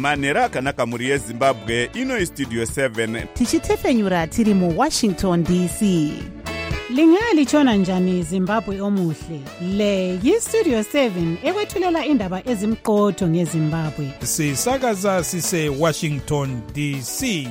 manhero akanaka mhuri yezimbabwe. Ino istudio 7 tichitefenyura tiri muWashington DC. Lingalitshona njani Zimbabwe omuhle? Le yistudio 7 ekwethulela indaba ezimqotho ngeZimbabwe. Sisakaza sise Washington DC.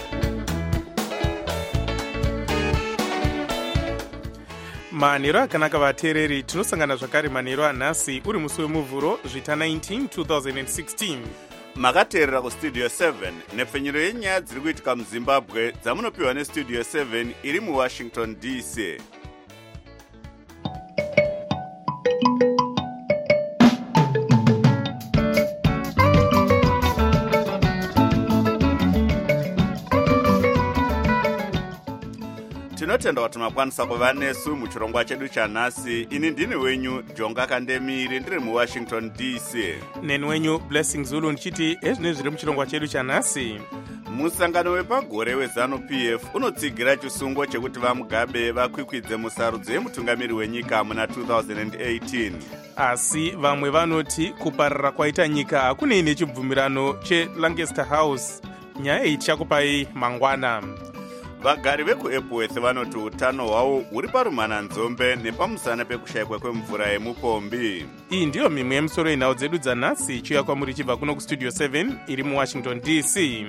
manhero akanaka vateereri, tinosangana zvakare manhero anhasi uri musi wemuvhuro zvita 19 2016. makateerera kustudio 7 nepfenyuro yenyaya dziri kuitika muzimbabwe dzamunopiwa nestudio 7 iri muWashington DC. tinotenda kuti makwanisa kuva nesu muchirongwa chedu chanhasi. Ini ndini wenyu Jonga Kandemiri, ndiri muWashington DC. Neni wenyu Blessing Zulu ndichiti ezvine zviri muchirongwa chedu chanhasi. Musangano wepagore weZANU-PF unotsigira chisungo chekuti vaMugabe vakwikwidze musarudzo yemutungamiri wenyika muna 2018. Asi vamwe vanoti kuparara kwaita nyika hakunei nechibvumirano cheLancaster House. Nyaya iyi tichakupai mangwana. Vagari vekuEpworth vanoti utano hwavo huri parumananzombe nepamusana pekushayikwa kwemvura yemupombi. Iyi ndiyo mimwe yemusoro yenhau dzedu dzanhasi ichiuya kwamuri chibva kuno kustudio 7 iri muWashington DC.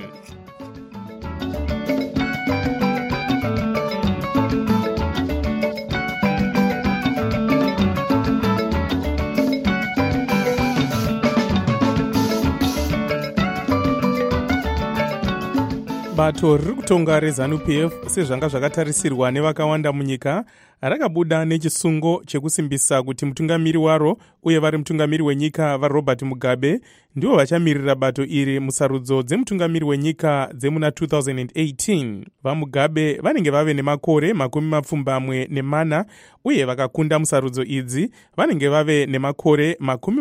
Bato riri kutonga reZANU-PF sezvanga zvakatarisirwa nevakawanda munyika rakabuda nechisungo chekusimbisa kuti mutungamiri waro uye vari mutungamiri wenyika vaRobert Mugabe ndivo vachamirira bato iri musarudzo dzemutungamiri wenyika dzemuna 2018. VaMugabe vanenge vave nemakore 24 uye vakakunda musarudzo idzi vanenge vave nemakore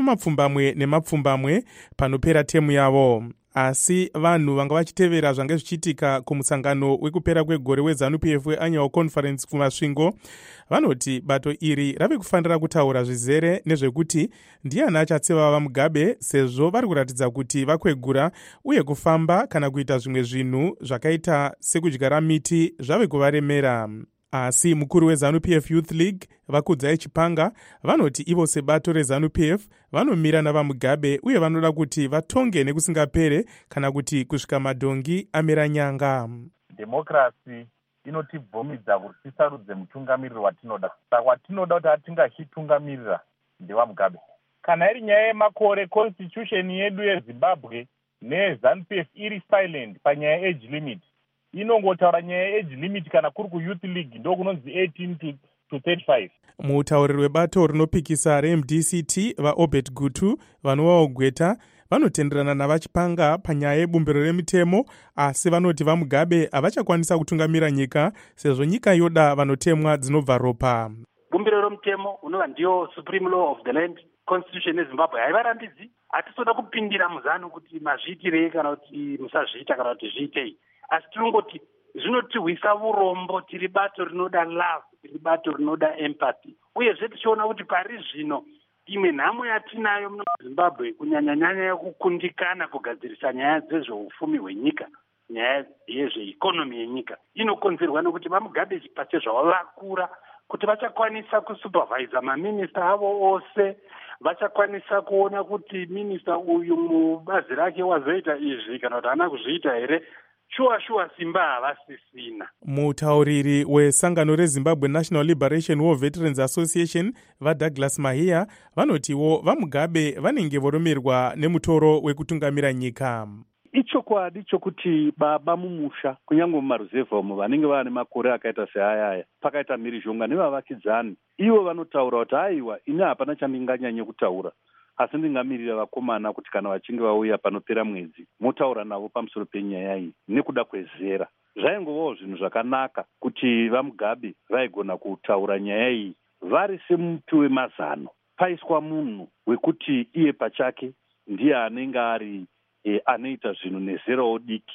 20 panopera temu yavo. Asi vanhu vanga vachitevera zvange zvichiitika kumusangano wekupera kwegore weZANU-PF weannual conference kumasvingo vanoti bato iri rave kufanira kutaura zvizere nezvekuti ndiani achatseva vaMugabe sezvo vari kuratidza kuti vakwegura uye kufamba kana kuita zvimwe zvinhu zvakaita sekudyara miti zvave kuvaremera. Asi mukuru weZANU-PF Youth League Vakudzai Chipanga vanoti ivo sebato reZANU-PF vanomira navaMugabe uye vanoda kuti vatonge nekusingapere kana kuti kusvika madhongi amera nyanga. Demokrasi inotibvumidza kuti tisarudze mutungamiriri watinoda. Saka watinoda kuti atingachitungamirira ndevaMugabe. Kana iri nyaya yemakore, constitution yedu yeZimbabwe neZANU-PF iri silent panyaya age limit. Inongotaura nyaya age limit kana kuri kuYouth League ndokunonzi 18 to 35. Mutauriri webato rinopikisa reMDCT vaObert Gutu vanovawo Gweta vanotenderana navaChipanga panyaya yebumbiro remitemo, asi vanoti vaMugabe havachakwanisa kutungamira nyika sezvo nyika yoda vanotemwa dzinobva ropa. Bumbiro remutemo unova ndiyo supreme law of the land, constitution yeZimbabwe haivarambidzi. Hatisoda kupindira muzano kuti mazviitirei kana kuti musazviita kana kuti zviitei. Asi tinongoti zvinotirwisa urombo, tiri bato rinoda love, tiri bato rinoda empathy. Uyezve tichiona kuti pari zvino imwe nhamo yatinayo muZimbabwe kunyanya-nyanya yekukundikana kugadzirisa nyaya dzezveupfumi hwenyika, nyaya yezveikonomi yenyika, inokonzerwa nekuti vaMugabe pachezvavo vakura kuti vachakwanisa kusupervisa maminista avo ose, vachakwanisa kuona kuti minista uyu mubazi rake wazoita izvi kana kuti haana kuzviita here. Shuwa simba havasisina. Mutauriri wesangano reZimbabwe National Liberation War Veterans Association vaDouglas Mahia vanotiwo vaMugabe vanenge voromerwa nemutoro wekutungamira nyika. Ichokwadi chokuti baba mumusha kunyange mumaruzevha umo vanenge vane makore akaita seayaya pakaita mhirizhonga nevavakidzani ivo vanotaura kuti aiwa ini hapana chandinganyanye kutaura asi ndingamirira vakomana kuti kana vachinge vauya panopera mwedzi motaura navo pamusoro penyaya iyi nekuda kwezera. Zvaingovawo zvinhu zvakanaka kuti vaMugabe vaigona kutaura nyaya iyi vari semuti wemazano, paiswa munhu wekuti iye pachake ndiye anenge ari anoita zvinhu nezerawo diki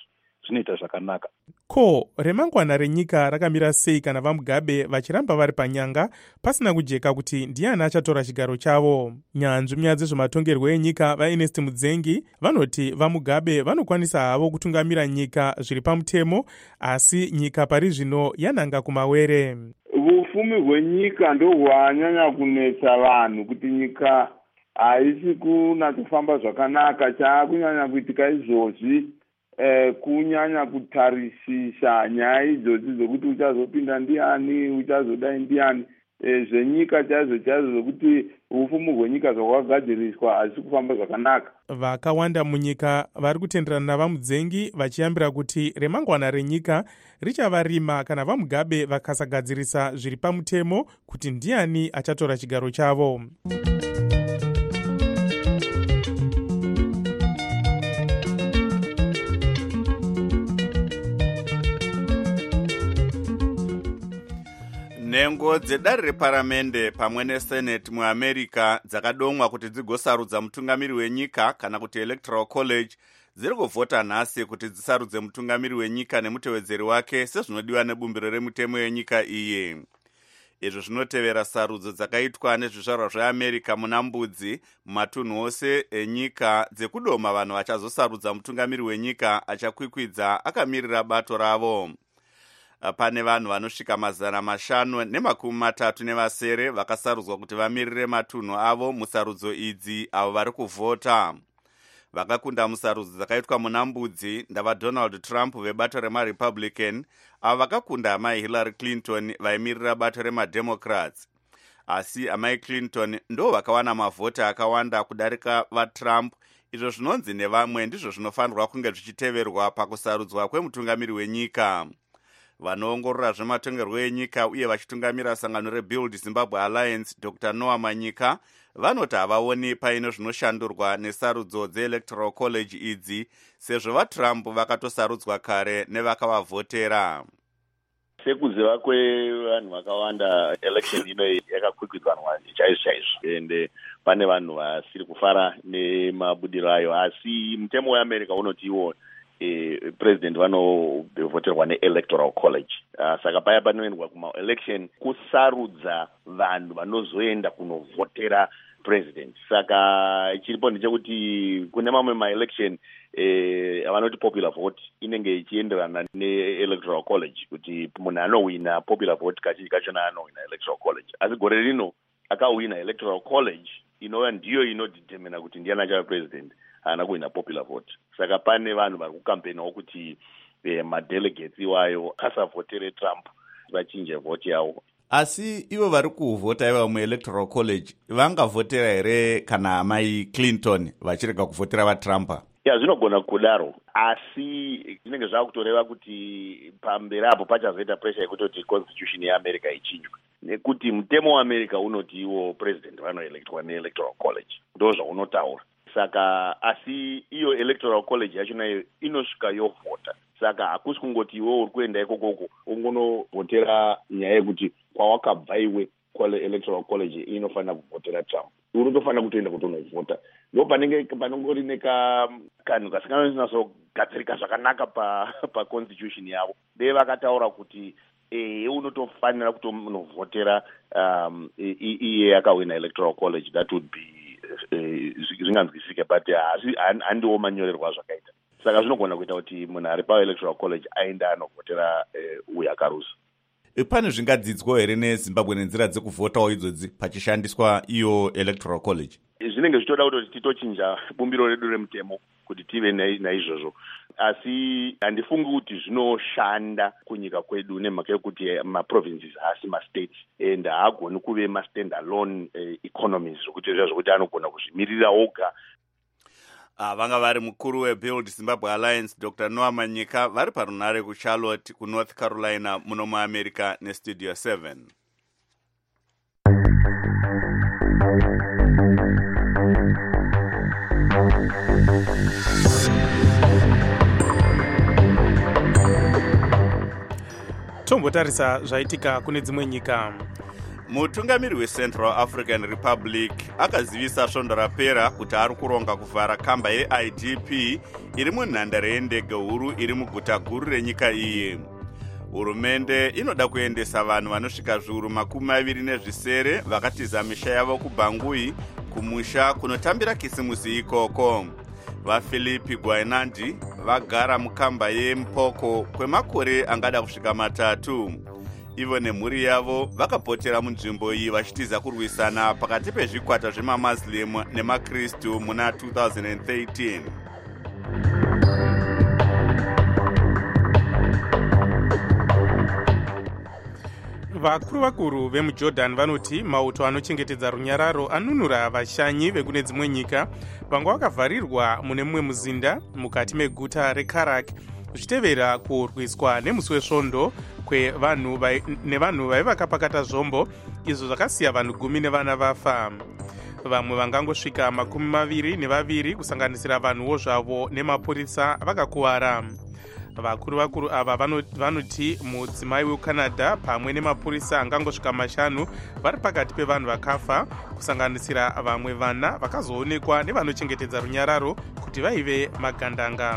zvinoita zvakanaka. Ko remangwana renyika rakamira sei kana vaMugabe vachiramba vari panyanga pasina kujeka kuti ndiani achatora chigaro chavo? Nyanzvi munyaya dzezvematongerwo enyika vaErnest Mudzengi vanoti vaMugabe vanokwanisa havo kutungamira nyika zviri pamutemo, asi nyika pari zvino yananga kumawere. Ufumi hwenyika ndo hwanyanya kunetsa vanhu, kuti nyika haisi kunatsofamba zvakanaka. Chaakunyanya kuitika izvozvi kunyanya kutarisisa nyaya idzodzi dzokuti uchazopinda ndiani, uchazodai ndiani, zvenyika chaizvo zokuti ufumi hwenyika zvawagadziriswa hazisi kufamba zvakanaka. Vakawanda munyika vari kutenderana navaMudzengi vachiyambira kuti remangwana renyika richava rima kana vaMugabe vakasagadzirisa zviri pamutemo kuti ndiani achatora chigaro chavo. Nhengo dzedare reparamende pamwe neseneti muAmerica dzakadomwa kuti dzigosarudza mutungamiri wenyika kana kuti electoral college dziri kuvhota nhasi kuti dzisarudze mutungamiri wenyika nemutevedzeri wake sezvinodiwa nebumbiro remutemo yenyika iyi. Izvo zvinotevera sarudzo dzakaitwa nezvizvarwa zveAmerica muna Mbudzi mumatunhu ose enyika dzekudoma vanhu vachazosarudza mutungamiri wenyika achakwikwidza akamirira bato ravo. Pane vanhu vanosvika 530 vakasarudzwa kuti vamirire matunhu avo musarudzo idzi avo vari kuvhota. Vakakunda musarudzo dzakaitwa muna Mbudzi ndavaDonald Trump vebato remaRepublican, avo vakakunda amai Hillary Clinton vaimirira bato remaDemocrats. Asi amai Clinton ndo vakawana mavhota akawanda kudarika vaTrump, izvo zvinonzi nevamwe ndizvo zvinofanirwa kunge zvichiteverwa pakusarudzwa kwemutungamiri wenyika. Vanoongorora zvematongerwo enyika uye vachitungamira sangano reBuild Zimbabwe Alliance, Dr. Noah Manyika, vanoti havaoni paino zvinoshandurwa nesarudzo dzeelectoral college idzi, sezvo vaTrump vakatosarudzwa kare nevakavavhotera. Sekuziva kwevanhu vakawanda, election ino yakakwikwidwanwa chaizvo ende pane vanhu vasiri kufara nemabudiro ayo, asi mutemo weAmerica unoti iwo president vanovhoterwa neelectoral college. Saka paya panoendwa kuma-election kusarudza vanhu vanozoenda kunovhotera president. Saka chiripo ndechekuti kune mamwe ma-election vanoti popular vote inenge ichienderana neelectoral college, kuti munhu anowina popular vote kazhinji kachona anowina electoral college. Asi gore rino akawina electoral college inova ndiyo inodetermina kuti ndiani achava president, haana kuwina popular vote. Saka pane vanhu vari kukampenawo kuti madelegates iwayo asavhotere Trump vachinje vote yavo. Asi ivo vari kuvhota iva muelectoral college vangavhotera here kana amai Clinton vachirega kuvhotera vaTrump? Zvinogona kudaro, asi zvinenge zvakutoreva kuti pamberi apo pachazoita pressure yekutoti constitution yeAmerica ichinjwe, nekuti mutemo weAmerica unoti iwo president vanoelectwa neelectoral college, ndo zvaunotaura. Saka asi iyo electoral college yachona iyo inosvika yovhota. Saka hakusi kungoti iwe uri kuenda ikokoko ungonovhotera nyaya yekuti kwawakabva iwe electoral college inofanira kuvhotera Trump. Unotofanira kutoenda kutonovhota. Ndo panongori nekanhu kasinganyatsogadzirika zvakanaka pa constitution yavo. Dei vakataura kuti unotofanira kutonovhotera iye akawina electoral college. That would be zvinganzwisike, but handiwo manyorerwa zvakaita. Saka zvinogona kuita kuti munhu ari paelectoral college aenda anovhotera uyo akarusa. Pane zvingadzidzwa here neZimbabwe nenzira dzekuvhotawo idzodzi pachishandiswa iyo electoral college? Zvinenge zvichitoda kuti titochinja bumbiro redu remutemo kuti tive naizvozvo, asi handifungi kuti zvinoshanda kunyika kwedu nemhaka yekuti maprovinces haasi mastates and haagoni kuve mastand alone economies zvokuti zvokuti anogona kuzvimirira oga. Vanga vari mukuru weBuild Zimbabwe Alliance, Dr. Noah Manyika, vari parunare kuCharlotte kuNorth Carolina muno muAmerica neStudio 7. Tombotarisa zvaitika kune dzimwe nyika. Mutungamiri weCentral African Republic akazivisa svondo rapera kuti ari kuronga kuvhara kamba yeIDP iri munhandare yendege huru iri muguta guru renyika iyi. Hurumende inoda kuendesa vanhu vanosvika zviuru 27 vakatiza misha yavo kuBangui kumusha kunotambira kisimusi ikoko. VaPhilippe Gwainandi vagara mukamba yeMpoko kwemakore angada kusvika 3. Ivo nemhuri yavo vakapotera munzvimbo iyi vachitiza kurwisana pakati pezvikwata zvemaMuslim nemaKristu muna 2013. vakuru vemujordan vanoti mauto anochengetedza runyararo anunura vashanyi vekune dzimwe nyika vanga vakavharirwa mune mumwe muzinda mukati meguta reKarak zvichitevera kurwiswa nemusi wesvondo nevanhu vaiva vakapakata zvombo izvo zvakasiya vanhu 10 nevana vafa. Vamwe vangangosvika 22 kusanganisira vanhuwo zvavo nemapurisa vakakuwara. Vakuru ava vanoti mudzimai weCanada pamwe nemapurisa angangosvika 5 vari pakati pevanhu vakafa kusanganisira vamwe vana vakazoonekwa nevanochengetedza runyararo kuti vaive magandanga.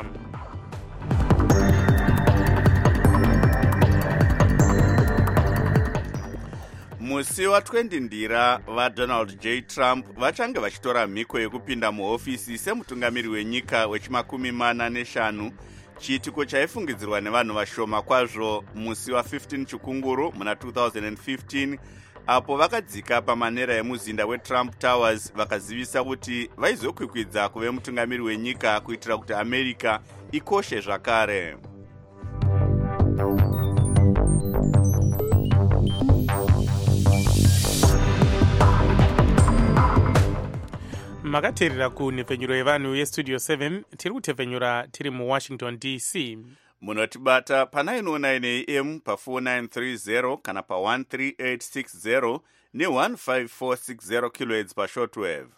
Musi wa20 ndira vaDonald J. Trump vachange vachitora mhiko yekupinda muhofisi semutungamiri wenyika wechi45 chiitiko chaifungidzirwa nevanhu vashoma kwazvo musi wa15 chikunguru muna 2015 apo vakadzika pamanera emuzinda weTrump Towers vakazivisa kuti vaizokwikwidza kuve mutungamiri wenyika kuitira kuti America ikoshe zvakare. makateerera kunhepfenyuro yevanhu yestudio 7 tiri kutepfenyura tiri muWashington DC. Munotibata pa909 AM pa4930 kana pa13860 ne15460 kHz pashortwave.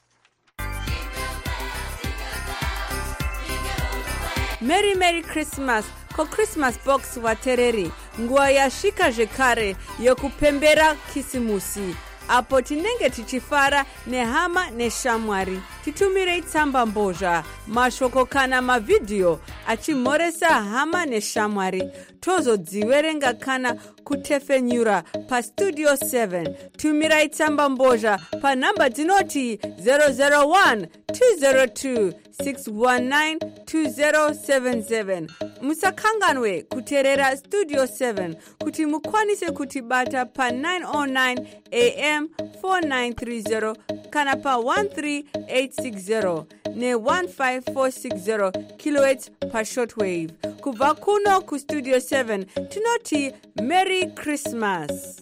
Merry Christmas ko Christmas box watereri nguva yasvika zvekare yekupembera kisimusi apo tinenge tichifara nehama neshamwari. Titumirei tsamba mbozha, mashoko kana mavhidhiyo achimhoresa hama neshamwari. Tozodziverenga kana kutefenyura pastudio 7. Tumirai tsamba mbozha panhamba dzinoti 001 202 619 2077. Musakanganwe kuteerera studio 7 kuti mukwanise kutibata pa909 AM 4930 kana pa 13860 ne15460 kHz pashortwave. Kubva kuno kustudio 7 tinoti Merry Christmas.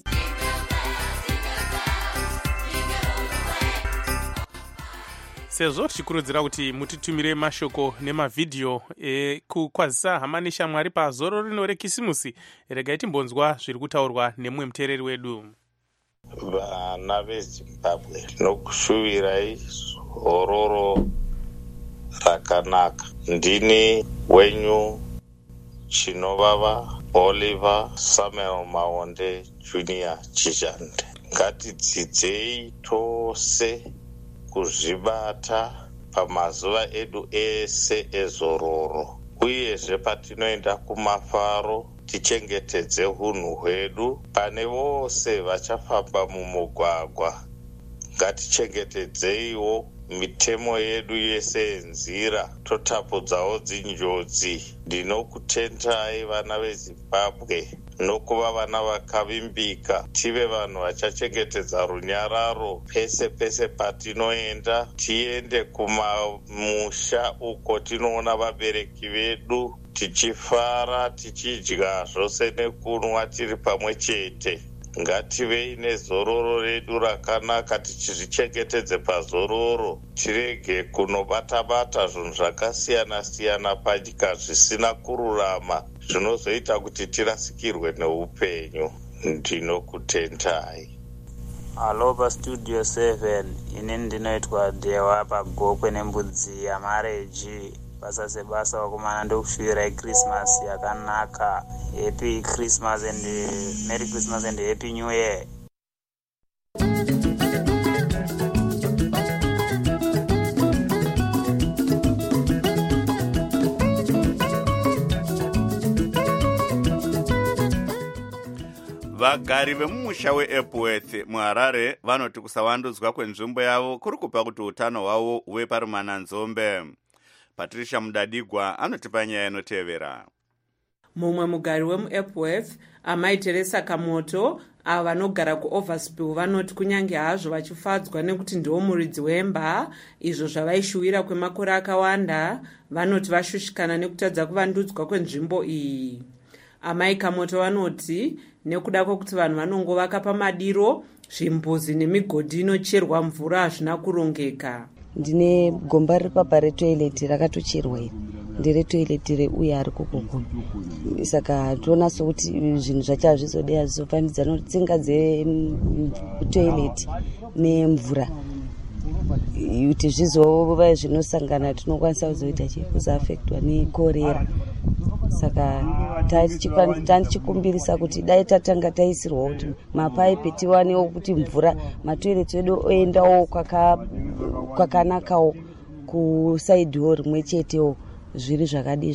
sezvo tichikurudzira kuti mutitumire mashoko nemavhidhiyo ekukwazisa hama neshamwari pazoro rino rekisimusi, regai timbonzwa zviri kutaurwa nemumwe muteereri wedu. Vana veZimbabwe, nokushuvirai zororo rakanaka. Ndini wenyu chinovava Oliver Samuel Maonde Jr. Chijande. Ngatidzidzei tose kuzvibata pamazuva edu ese ezororo, uyezve patinoenda kumafaro tichengetedze hunhu hwedu. Pane vose vachafamba mumugwagwa, ngatichengetedzeiwo mitemo yedu yese yenzira, totapudzawo dzinjodzi. Ndinokutentai vana veZimbabwe nokuva vana vakavimbika, tive vanhu vachachengetedza runyararo pese pese patinoenda. Tiende kumamusha uko tinoona vabereki vedu tichifara, tichidya zvose nekunwa tiri pamwe chete. Ngativei nezororo redu rakanaka, tichizvichengetedze pazororo. Tirege kunobata-bata zvinhu zvakasiyana siyana panyika zvisina kururama, zvinozoita kuti tirasikirwe neupenyu. Ndinokutentai. Halo pastudio 7, ini ndinoitwa Dewa Pagokwe nembudzi yamareji. Basa sebasa wakumana ndokushuvirai Christmas yakanaka. Happy Christmas and Merry Christmas and Happy New Year. vagari vemumusha weEpworth muharare vanoti kusavandudzwa kwenzvimbo yavo kuri kupa kuti utano hwavo huve parumananzombe. Patricia Mudadigwa anotipa nyaya inotevera. Mumwe mugari wemuEpworth, amai Teresa Kamoto, avo vanogara kuOverspill, vanoti kunyange hazvo vachifadzwa nekuti ndiwo muridzi wemba, izvo zvavaishuwira kwemakore akawanda, vanoti vashushikana nekutadza kuvandudzwa kwenzvimbo iyi. Amai Kamoto vanoti nekuda kwekuti vanhu vanongovaka pamadiro, zvimbuzi nemigodhi inocherwa mvura hazvina kurongeka. Ndine gomba riri papa retoileti rakatocherwa iri, ndere toileti reuya ari kokoko. Saka toona sokuti zvinhu zvacho hazvizodei hazvizofanidzana kuti tsinga dzetoileti nemvura kuti zvizova zvinosangana tinokwanisa kuzoita kuzoafektwa nekorera. Saka tichikumbirisa kuti dai tatanga taisirwa kuti mapaipi tiwanewo kuti mvura matoileti edu oendawo kwakanakawo kusaidhiwo rimwe chetewo zviri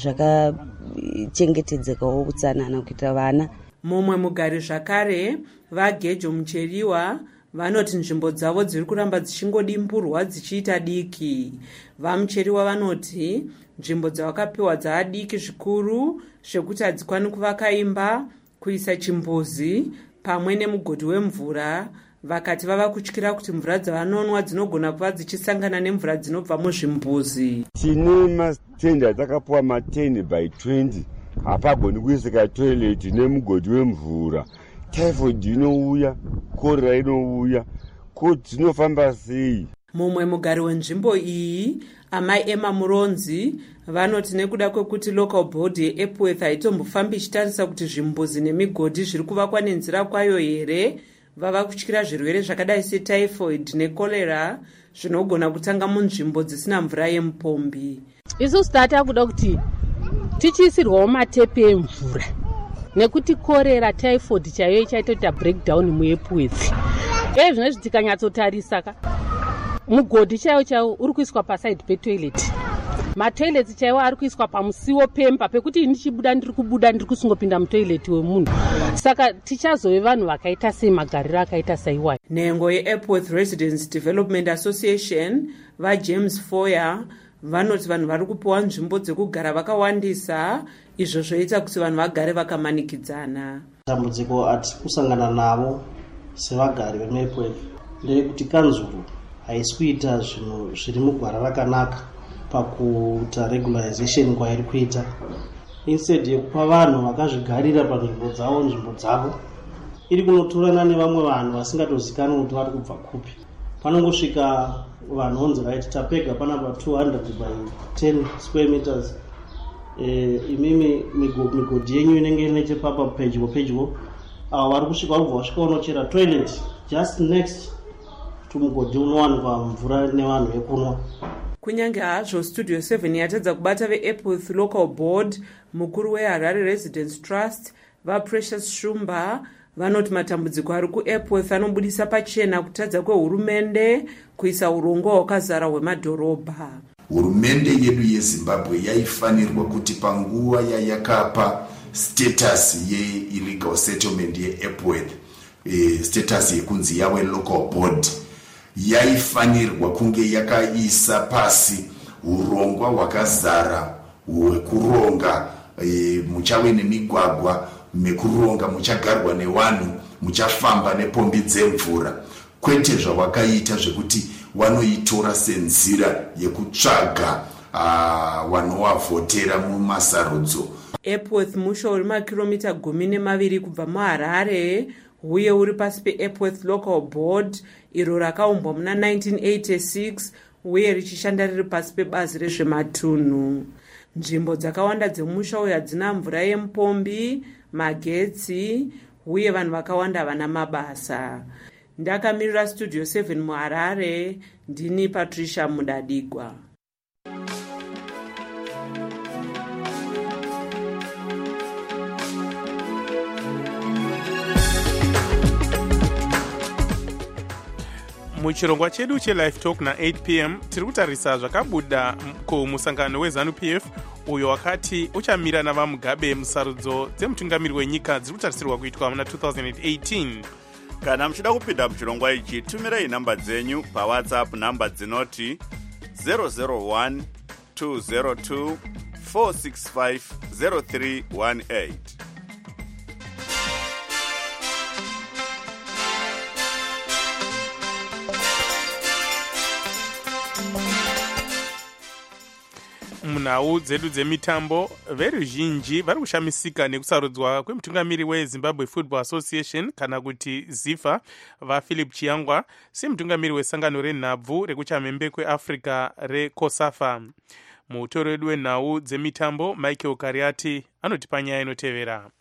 zvakachengetedzekawo utsanana kuitira vana. Mumwe mugari zvakare vaGejo Mucheriwa vanoti nzvimbo dzavo dziri kuramba dzichingodimburwa dzichiita diki. VaMucheriwa vanoti nzvimbo dzavakapiwa dzaadiki zvikuru zvekuti hadzikwani kuvaka imba, kuisa chimbuzi pamwe nemugodhi wemvura. Vakati vava kutyira kuti mvura dzavanonwa dzinogona kuva dzichisangana nemvura dzinobva muzvimbuzi. Tine matenda takapuwa 10 by 20 hapagoni kuisika toileti nemugodhi wemvura. Typhoid inouya, korera inouya, ko dzinofamba sei? Mumwe mugari wenzvimbo iyi, amai Emma Muronzi, vanoti nekuda kwekuti local board yeEpworth haitombofambi ichitarisa kuti zvimbuzi nemigodhi zviri kuvakwa nenzira kwayo here, vava kutyira zvirwere zvakadai setyphoid nekorera zvinogona kutanga munzvimbo dzisina mvura yemupombi. Isusu tatakuda kuti tichiisirwawo matepi emvura nekuti korera typhoid chaiyo ichaita breakdown muEpworth. Zvinezvi tikanyatsotarisa mugodhi chaiwo uri kuiswa paside petoilet, matoileti chaiwo ari kuiswa pamusiwo pemba pekuti ndichibuda ndiri kusingopinda mutoileti wemunhu. Saka tichazove vanhu vakaita sei, magariro akaita saiwa. Nhengo yeEpworth Residents Development Association vaJames Foyer vanoti vanhu vari kupiwa nzvimbo dzekugara vakawandisa, izvo zvoita kuti vanhu vagare vakamanikidzana. Dambudziko ati kusangana navo sevagari veEpworth ndeyekuti kanzuru haisi kuita zvinhu zviri mugwara rakanaka pakuita regularization kwairi kuita. Instead yekupa vanhu vakazvigarira panzvimbo dzavo iri kunotorana nevamwe vanhu vasingatozikanwi kuti vari kubva kupi. Panongosvika vanhu onzi right tapega panapa 200 by 10 square meters. Imimi migodhi yenyu inenge nechepapa pedyo avo vari kusvika vabva vasvika unochera toilet just next to mugodhi unowanikwa mvura nevanhu yekunwa. Kunyange hazvo Studio 7 yatadza kubata veEpworth Local Board, mukuru weHarare Residents Trust vaPrecious Shumba vanoti matambudziko ari kuEpworth anobudisa pachena kutadza kwehurumende kuisa urongwa hwakazara hwemadhorobha. Hurumende yedu yeZimbabwe yaifanirwa kuti panguva yayakapa status ye-illegal settlement yeEpworth, status yekunzi yave local board, yaifanirwa kunge yakaisa pasi urongwa hwakazara hwekuronga muchave nemigwagwa mekuronga muchagarwa nevanhu, muchafamba nepombi dzemvura, kwete zvawakaita zvekuti wanoitora senzira yekutsvaga vanovavhotera mumasarudzo. Epworth musha uri makilomita 12 kubva muHarare, uye uri pasi peEpworth Local Board iro rakaumbwa muna 1986 uye richishanda riri pasi pebazi rezvematunhu. Nzvimbo dzakawanda dzemusha uyu hadzina mvura yemupombi, magetsi, uye vanhu vakawanda vana mabasa. Ndakamirira Studio 7 muHarare, ndini Patricia Mudadigwa. muchirongwa chedu chelive talk na8 p.m. tiri kutarisa zvakabuda kumusangano weZANU-PF uyo wakati uchamira navamugabe musarudzo dzemutungamiri wenyika dziri kutarisirwa kuitwa muna 2018. kana muchida kupinda muchirongwa ichi tumirai nhamba dzenyu pawhatsapp nhamba dzinoti 001 202 465 0318. munhau dzedu dzemitambo veruzhinji vari kushamisika nekusarudzwa kwemutungamiri weZimbabwe Football Association kana kuti ZIFA vaPhilip Chiyangwa semutungamiri wesangano renhabvu rekuchamhembe kweAfrica reCOSAFA. mutori wedu wenhau dzemitambo Michael Kariati anotipa nyaya inotevera.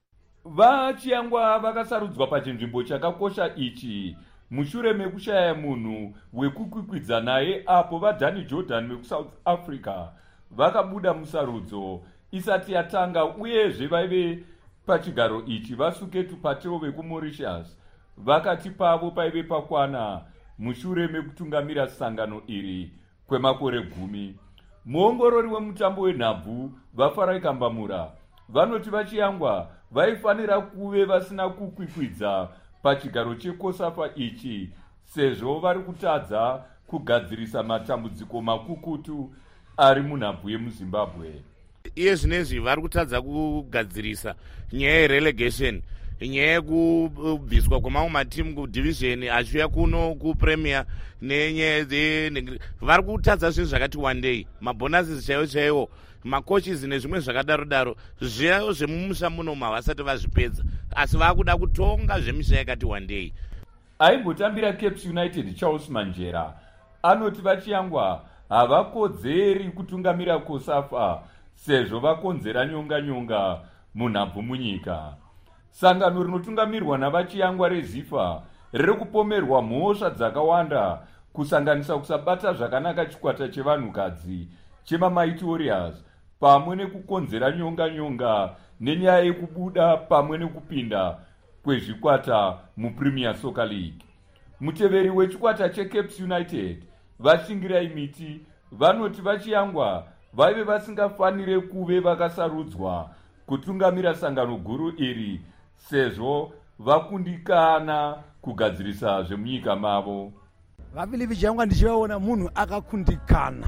vaChiyangwa vakasarudzwa pachinzvimbo chakakosha ichi mushure mekushaya munhu wekukwikwidza naye apo vaDanny Jordan vekuSouth Africa vakabuda musarudzo isati yatanga, uyezve vaive pachigaro ichi vasuketu Pateo vekuMauritius vakati pavo paive pakwana mushure mekutungamira sangano iri kwemakore 10. muongorori wemutambo wenhabvu vaFarai Kambamura vanoti vaChiyangwa vaifanira kuve vasina kukwikwidza pachigaro cheCOSAFA ichi sezvo vari kutadza kugadzirisa matambudziko makukutu ari munhabvu yemuZimbabwe. iye zvinezvi vari kutadza kugadzirisa nyaya yerelegation, nyaya yekubviswa kwamamwe matimu kudivisheni achiuya kuno kupremier nenyaya vari kutadza zvinhu zvakati wandei, mabhonasis chaiwo chaiwo, makochis nezvimwe zvakadaro zviyayo zvemumusha munomu havasati vazvipedza, asi vakuda kutonga zvemisha yakati wandei. aimbotambira Cape United Charles Manjera anoti vaChiyangwa havakodzeri kutungamira COSAFA sezvo vakonzera nyonga munhabvu munyika. sangano rinotungamirwa navaChiyangwa reZIFA riri kupomerwa mhosva dzakawanda kusanganisa kusabata zvakanaka chikwata chevanhukadzi chemaMighty Warriors pamwe nekukonzera nyonga nenyaya yekubuda pamwe nekupinda kwezvikwata muPremier Soccer League. muteveri wechikwata cheCape United vaShingirai Miti vanoti vaChiyangwa vaive vasingafanire kuve vakasarudzwa kutungamira sangano guru iri sezvo vakundikana kugadzirisa zvemunyika mavo. vaPhilip Chiyangwa ndichivaona munhu akakundikana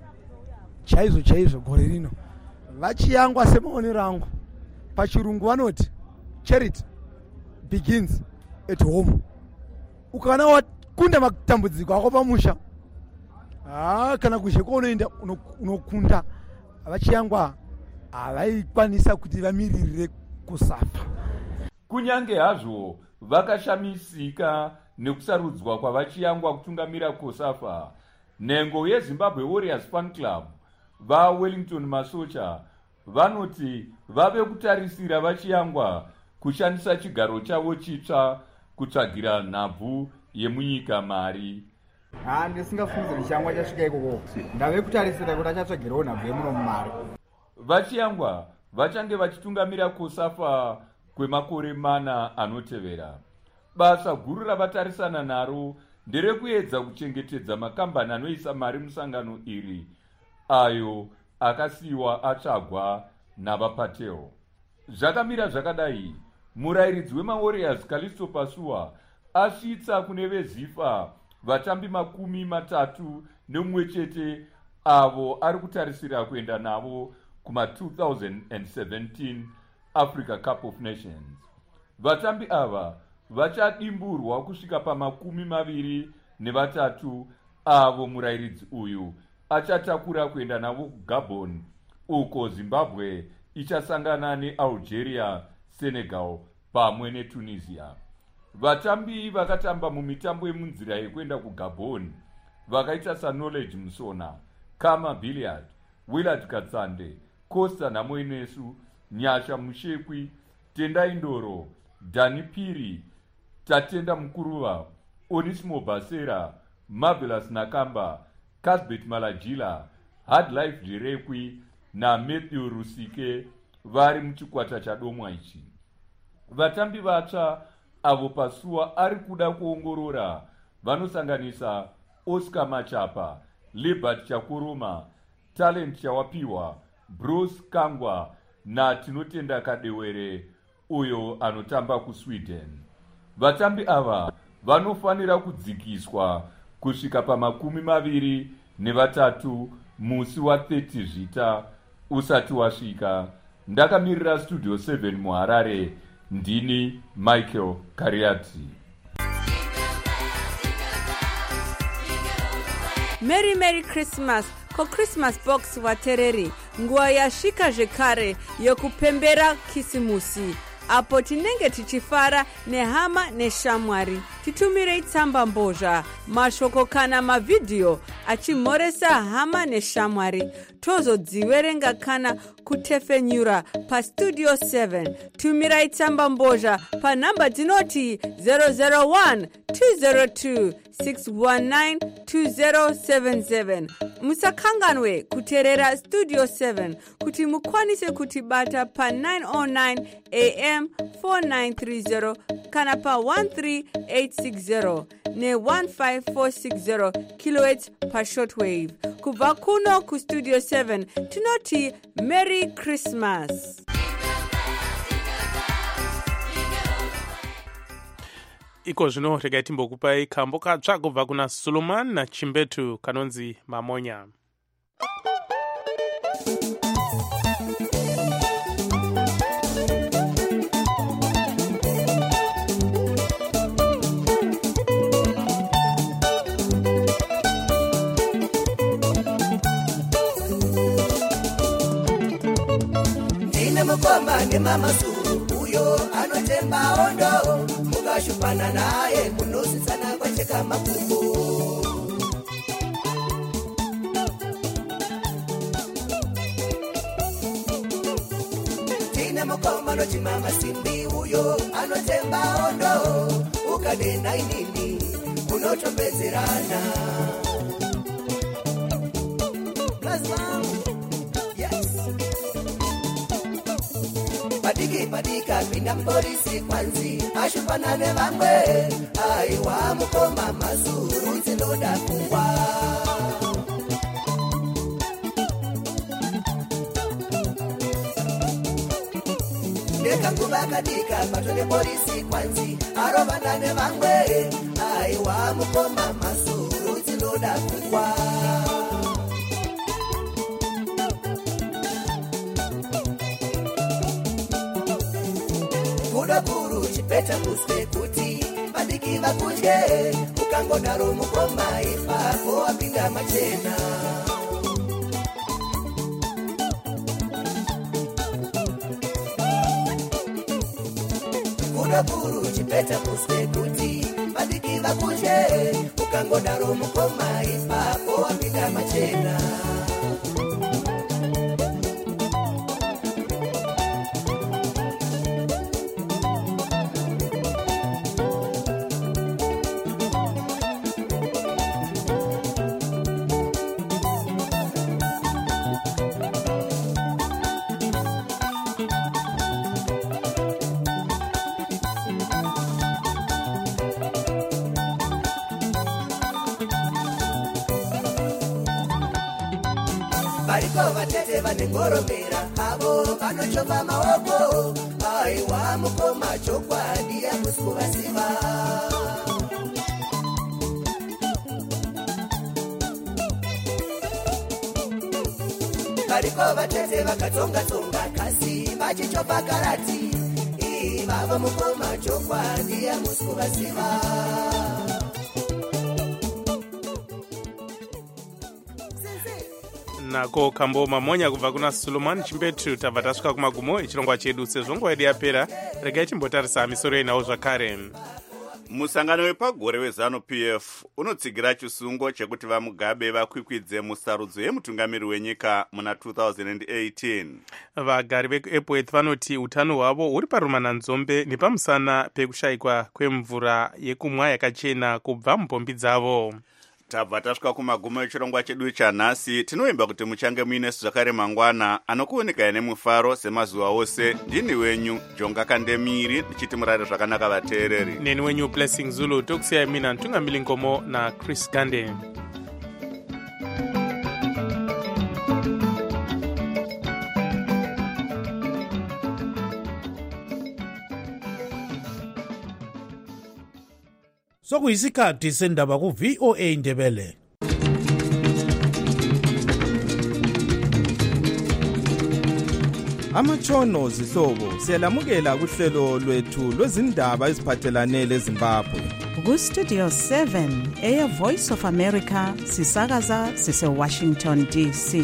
chaizvo gore rino. vaChiyangwa semaonero angu pachirungu vanoti charity begins at home. ukana wakunda matambudziko ako pamusha, kana kuzhe kwaunoenda unokunda. vaChiyangwa havaikwanisa kuti vamiririre COSAFA. kunyange hazvo vakashamisika nekusarudzwa kwavaChiyangwa kutungamira COSAFA, nhengo yeZimbabwe Warriors Fan Club vaWellington Masocha vanoti vave kutarisira vaChiyangwa kushandisa chigaro chavo chitsva kutsvagira nhabvu yemunyika mari. ndisingafungidziri Chiyangwa chasvika ikoko, ndave kutarisira kuti achatsvagirawo nhabvu yemuno mumari. vaChiyangwa vachange vachitungamira COSAFA kwemakore 4 anotevera. basa guru ravatarisana naro nderekuedza kuchengetedza makambani anoisa mari musangano iri ayo akasiyiwa atsvagwa navaPateo. zvakamira zvakadai, murayiridzi wemaWarriors Kalisto Pasua asvitsa kune veZIFA vatambi 31 avo ari kutarisira kuenda navo kuma2017 Africa Cup of Nations. vatambi ava vachadimburwa kusvika pa23 avo murayiridzi uyu achatakura kuenda navo kuGabon, uko Zimbabwe ichasangana neAlgeria, Senegal pamwe neTunisia. vatambi vakatamba mumitambo yemunzira yekuenda kuGabon vakaita saKnowledge Musona, Kama Billiard, Willard Katsande, Costa Namoinesu, Nyasha Mushekwi, Tendai Ndoro, Dani Piri, Tatenda Mukuruva, Onisimo Basera, Marvelous Nakamba, Casbet Malajila, Hard Life Direkwi na Matthew Rusike vari muchikwata chadomwa ichi. vatambi vatsva avo Pasua ari kuda kuongorora vanosanganisa Oscar Machapa, Libert Chakuruma, Talent Chawapiwa, Bruce Kangwa naTinotenda Kadewere uyo anotamba kuSweden. Vatambi ava vanofanira kudzikiswa kusvika pa23 musi wa30 Zvita usati wasvika. Ndakamirira Studio 7 muHarare, ndini Michael Kariati. Merry Christmas ko Christmas box watereri. Nguva yasvika zvekare yekupembera kisimusi, apo tinenge tichifara nehama neshamwari. Titumirei tsamba mbozha, mashoko kana mavidhiyo achimhoresa hama neshamwari. Tozodziverenga kana kutefenyura paStudio 7. Tumirai tsamba mbozha panhamba dzinoti 001 202 619 2077. Musakanganwe kuteerera Studio 7 kuti mukwanise kutibata pa 909 AM 4930 kana pa 13860 ne 15460 kHz pa shortwave. Kubva kuno kuStudio 7 tinoti Merry Christmas. Iko zvino regai timbokupai kambo katsva kubva kuna Suleiman naChimbetu kanonzi Mamonya. Ndine mukoma nemama Zuru uyo anotemba ondo, mukashupana naye munosisana kwacheka makumbo. Ndine mukoma nochimama Simbi uyo anotemba ondo, ukadenda inini munotopedzerana. Padika pinda mborisi kwanzi ashupana nevamwe, aiwa mukoma Mazuru dzinoda kungwa. Nekanguva kadika pato neborisi kwanzi arovana nevamwe, aiwa mukoma Mazuru dzinoda kungwa. Guru chipeta kuswe kuti madiki vakudye, ukangodaro mukoma ipapo wapinda machena. Guru chipeta kuswe kuti madiki vakudye, ukangodaro mukoma ipapo wapinda machena. Variko vatete vanengoromera, avo vanochova maoko, aiwa mukoma chokwadi yamusikuvasiva. Variko vatete vakatonga-tonga kasi vachichova karati, ivava mukoma chokwadi yamusikuvasiva. nako kambo Mamonya kubva kuna Suleiman Chimbetu. Tabva tasvika kumagumo echirongwa chedu. Sezvo nguva yedu yapera, regai timbotarisa misoro inawo zvakare. Musangano wepagore weZANU-PF unotsigira chisungo chekuti vaMugabe vakwikwidze musarudzo yemutungamiri wenyika muna 2018. Vagari veEpworth vanoti utano hwavo huri parumananzombe nepamusana pekushayikwa kwemvura yekumwa yakachena kubva mupombi dzavo. tabva tasvika kumagumo echirongwa chedu chanhasi. Tinoimba kuti muchange muinesu zvakare mangwana anokuonekai nemufaro semazuva ose. Ndini wenyu Jonga Kandemiri ndichiti murare zvakanaka vateereri. Neni wenyu Blessing Zulu tokusiyai mina Ntungamili Ngomo na Chris Gande. Sokuyisikhathi sendaba ku VOA Ndebele. Amatshono zihlobo siyalamukela kuhlelo lwethu lwezindaba eziphathelane leZimbabwe. Ku Studio 7 Air Voice of America sisakaza sise Washington DC.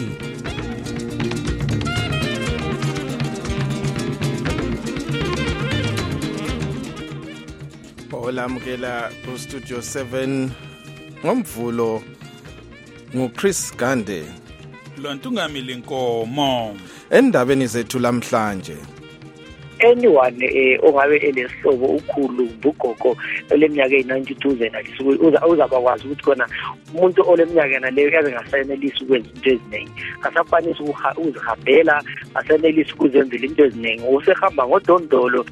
Olamukela ku Studio 7 ngomvulo nguChris Gande. Lontungamili Nkomo. Endabeni zethu lamhlanje. Anyone ongabe elesihlobo ukhulu ugogo oleminyaka e92 uzabakwazi ukuthi khona umuntu oleminyaka naleyo yabe ngasayenelisi ukwenza into eziningi, asakwanisa ukuzihambela, asenelisi ukuzenzela into eziningi, usehamba ngodondolo.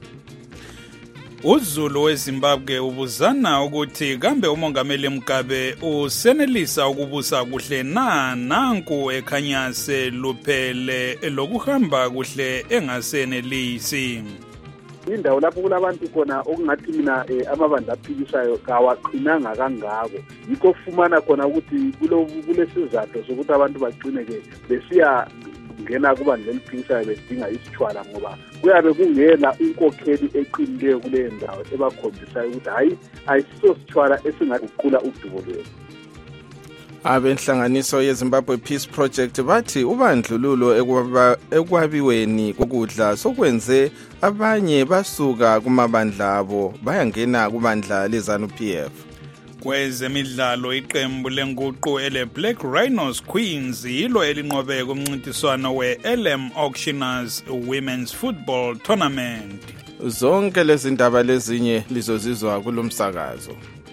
uZulu weZimbabwe ubuzana ukuthi kambe umongameli Mugabe usenelisa ukubusa kuhle na nanku ekhanya seluphele lokuhamba kuhle engasenelisi. Indawo lapho kulabantu khona okungathi mina amabandla aphikisayo kawaqinanga kangako, yikho fumana khona ukuthi kulesizathu sokuthi abantu bagcineke besiya ngena kubandla eliphikisayo bedinga isitshwala, ngoba kuyabe kungela inkokheli eqinileyo kule ndawo ebakhombisayo ukuthi hayi ayisiso sitshwala esingaguqula udubo lwethu. Abenhlanganiso yeZimbabwe Peace Project bathi ubandlululo ekwabiweni kokudla sokwenze abanye basuka kumabandla abo bayangena kubandla leZANU-PF. Kwezemidlalo iqembu lenguqu ele Black Rhinos Queens yilo elinqobe kumncintiswano we-LM Auctioneers Women's Football Tournament. Zonke lezi ndaba lezinye lizozizwa kulomsakazo.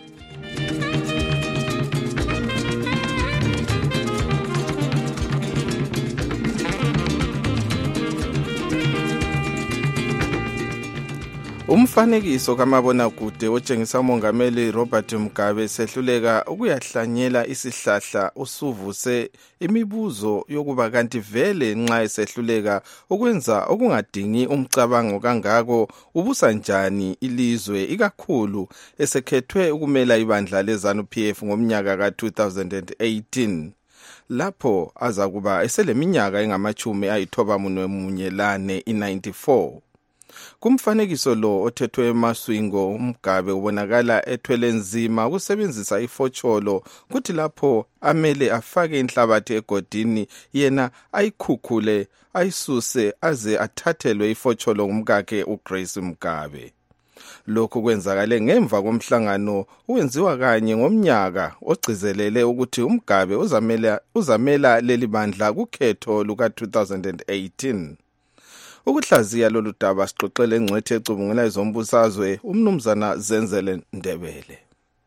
Umfanekiso kamabonakude otshengisa umongameli Robert Mugabe sehluleka ukuyahlanyela isihlahla usuvuse imibuzo yokuba kanti vele nxa esehluleka ukwenza okungadingi umcabango kangako ubusa njani ilizwe, ikakhulu esekhethwe ukumela ibandla leZANU-PF ngomnyaka ka-2018 lapho azakuba eseleminyaka engama-91 i-94. Kumfanekiso lo othethwe emaswingo uMugabe ubonakala ethwele nzima ukusebenzisa ifotsholo, kuthi lapho amele afake inhlabathi egodini yena ayikhukhule ayisuse aze athathelwe ifotsholo ngumkakhe uGrace Mugabe. Lokhu kwenzakale ngemva komhlangano owenziwa kanye ngomnyaka ogcizelele ukuthi uMugabe uzamela leli bandla kukhetho luka-2018. Ukuhlaziya lolu daba sixoxele engcwethe ecubungela ezombusazwe umnumzana Zenzele Ndebele.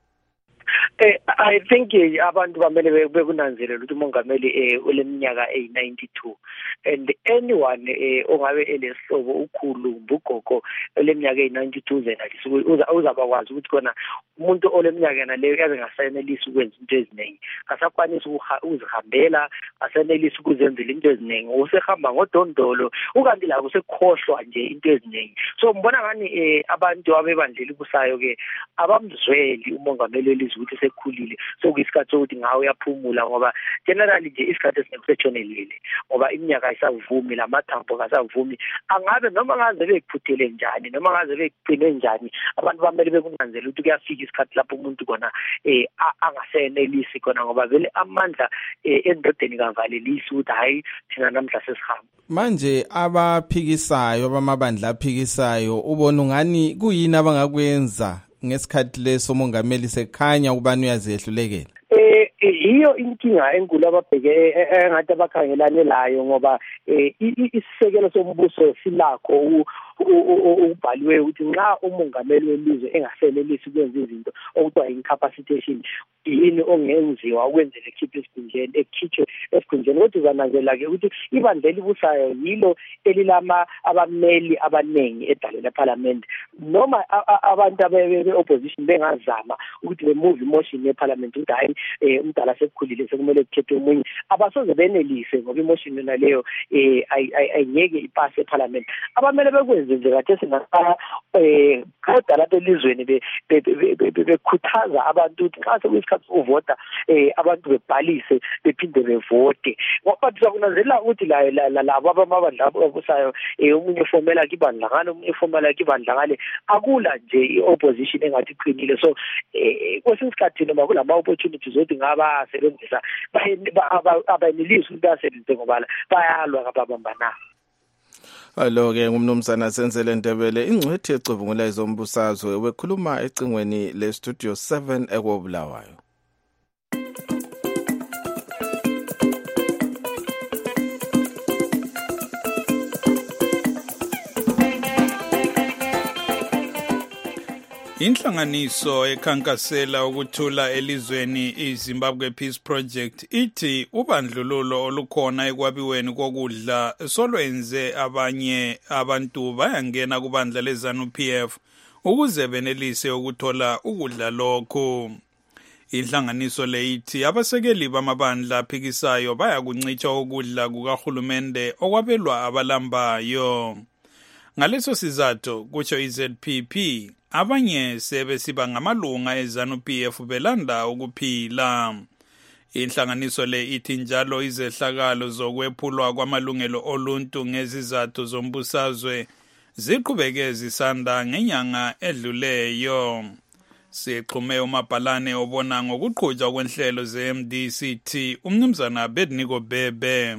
I think abantu bamele bekunanzelela ukuthi umongameli oleminyaka e92 and anyone ongabe elesihlobo ukhulu ugogo oleminyaka e92 uzabakwazi ukuthi khona umuntu oleminyaka naleyo yabe ngasayenelisi ukwenza into eziningi, asakwanisa ukuzihambela, asenelisi ukuzenzela into eziningi, usehamba ngodondolo, ukanti la usekhohlwa nje into eziningi. So mbona ngani abantu abebandlela kusayo ke abamzweli umongameli welizwe ukuthi sekhulile, so kuyisikhathi sokuthi ngawe uyaphumula, ngoba generally nje isikhathi esinekusethonelile, ngoba iminyaka ayisavumi, lamathambo kasavumi. Angabe noma ngaze bekuphuthele njani, noma ngaze bekuqine njani, abantu bamele bekunanzela ukuthi kuyafika isikhathi lapho umuntu kona angasenelisi khona, ngoba vele amandla endodeni kavalelisi ukuthi hayi thina namhla sesihamba. Manje abaphikisayo, abamabandla aphikisayo, ubona ngani kuyini abangakwenza ngesikhathi leso mongameli sekhanya ubani uyazehlulekela? Hiyo inkinga enkulu ababheke engathi abakhangelane layo, ngoba isisekelo sombuso silakho ubhaliwe ukuthi nxa umongameli welizwe engasenelisi ukwenza izinto okuthiwa incapacitation, yini ongenziwa ukwenzela ekhiphe esikhundleni ekhitshwe esikhundleni. Kodwa uzananzela-ke ukuthi ibandla elibusayo yilo elilama abameli abaningi edale lephalamende. Noma abantu abe-opposition bengazama ukuthi bemove imotion ye-parliament ukuthi hayi umdala sekukhulile sekumele kukhethwe omunye, abasoze benelise ngoba imotion yona leyo ayingeke ipase e-parliament. Abamele bekwenze nje kade singaqala kodwa lapha elizweni bekhuthaza abantu ukuthi xa sekuyisikhathi sokuvota abantu bebhalise bephinde bevote. Ngoba sizakunanzelela ukuthi labo abamabandla abusayo omunye ufomela kibandla ngale omunye ufomela kibandla ngale, akula nje i-opposition engathi iqinile. So kwesinye isikhathi noma kulama opportunities ukuthi ngabasebenzisa abenelisi ukuthi basebenzise ngoba bayalwa ngababambana. Alo-ke ngumnumzana Senzele Ndebele, ingcwethi ecubungula izombusazwe, wekhuluma ecingweni le-Studio 7 eKobulawayo. Inhlanganiso ekhankasela ukuthula elizweni iZimbabwe Peace Project ithi ubandlululo olukhona ekwabiweni kokudla solwenze abanye abantu bayangena kubandla leZANU-PF ukuze benelise ukuthola ukudla lokho. Inhlanganiso le ithi abasekeli bamabandla aphikisayo bayakuncitsha ukudla kukahulumende okwabelwa abalambayo. Ngaleso sizathu kutsho iZPP abanye sebesiba ngamalunga eZANU-PF belanda ukuphila. Inhlanganiso le ithi njalo izehlakalo zokwephulwa kwamalungelo oluntu ngezizathu zombusazwe ziqhubeke zisanda ngenyanga edluleyo. Sixhume umabhalane obona ngokuqhutshwa kwenhlelo ze-MDCT umnumzana Abednego Bebe.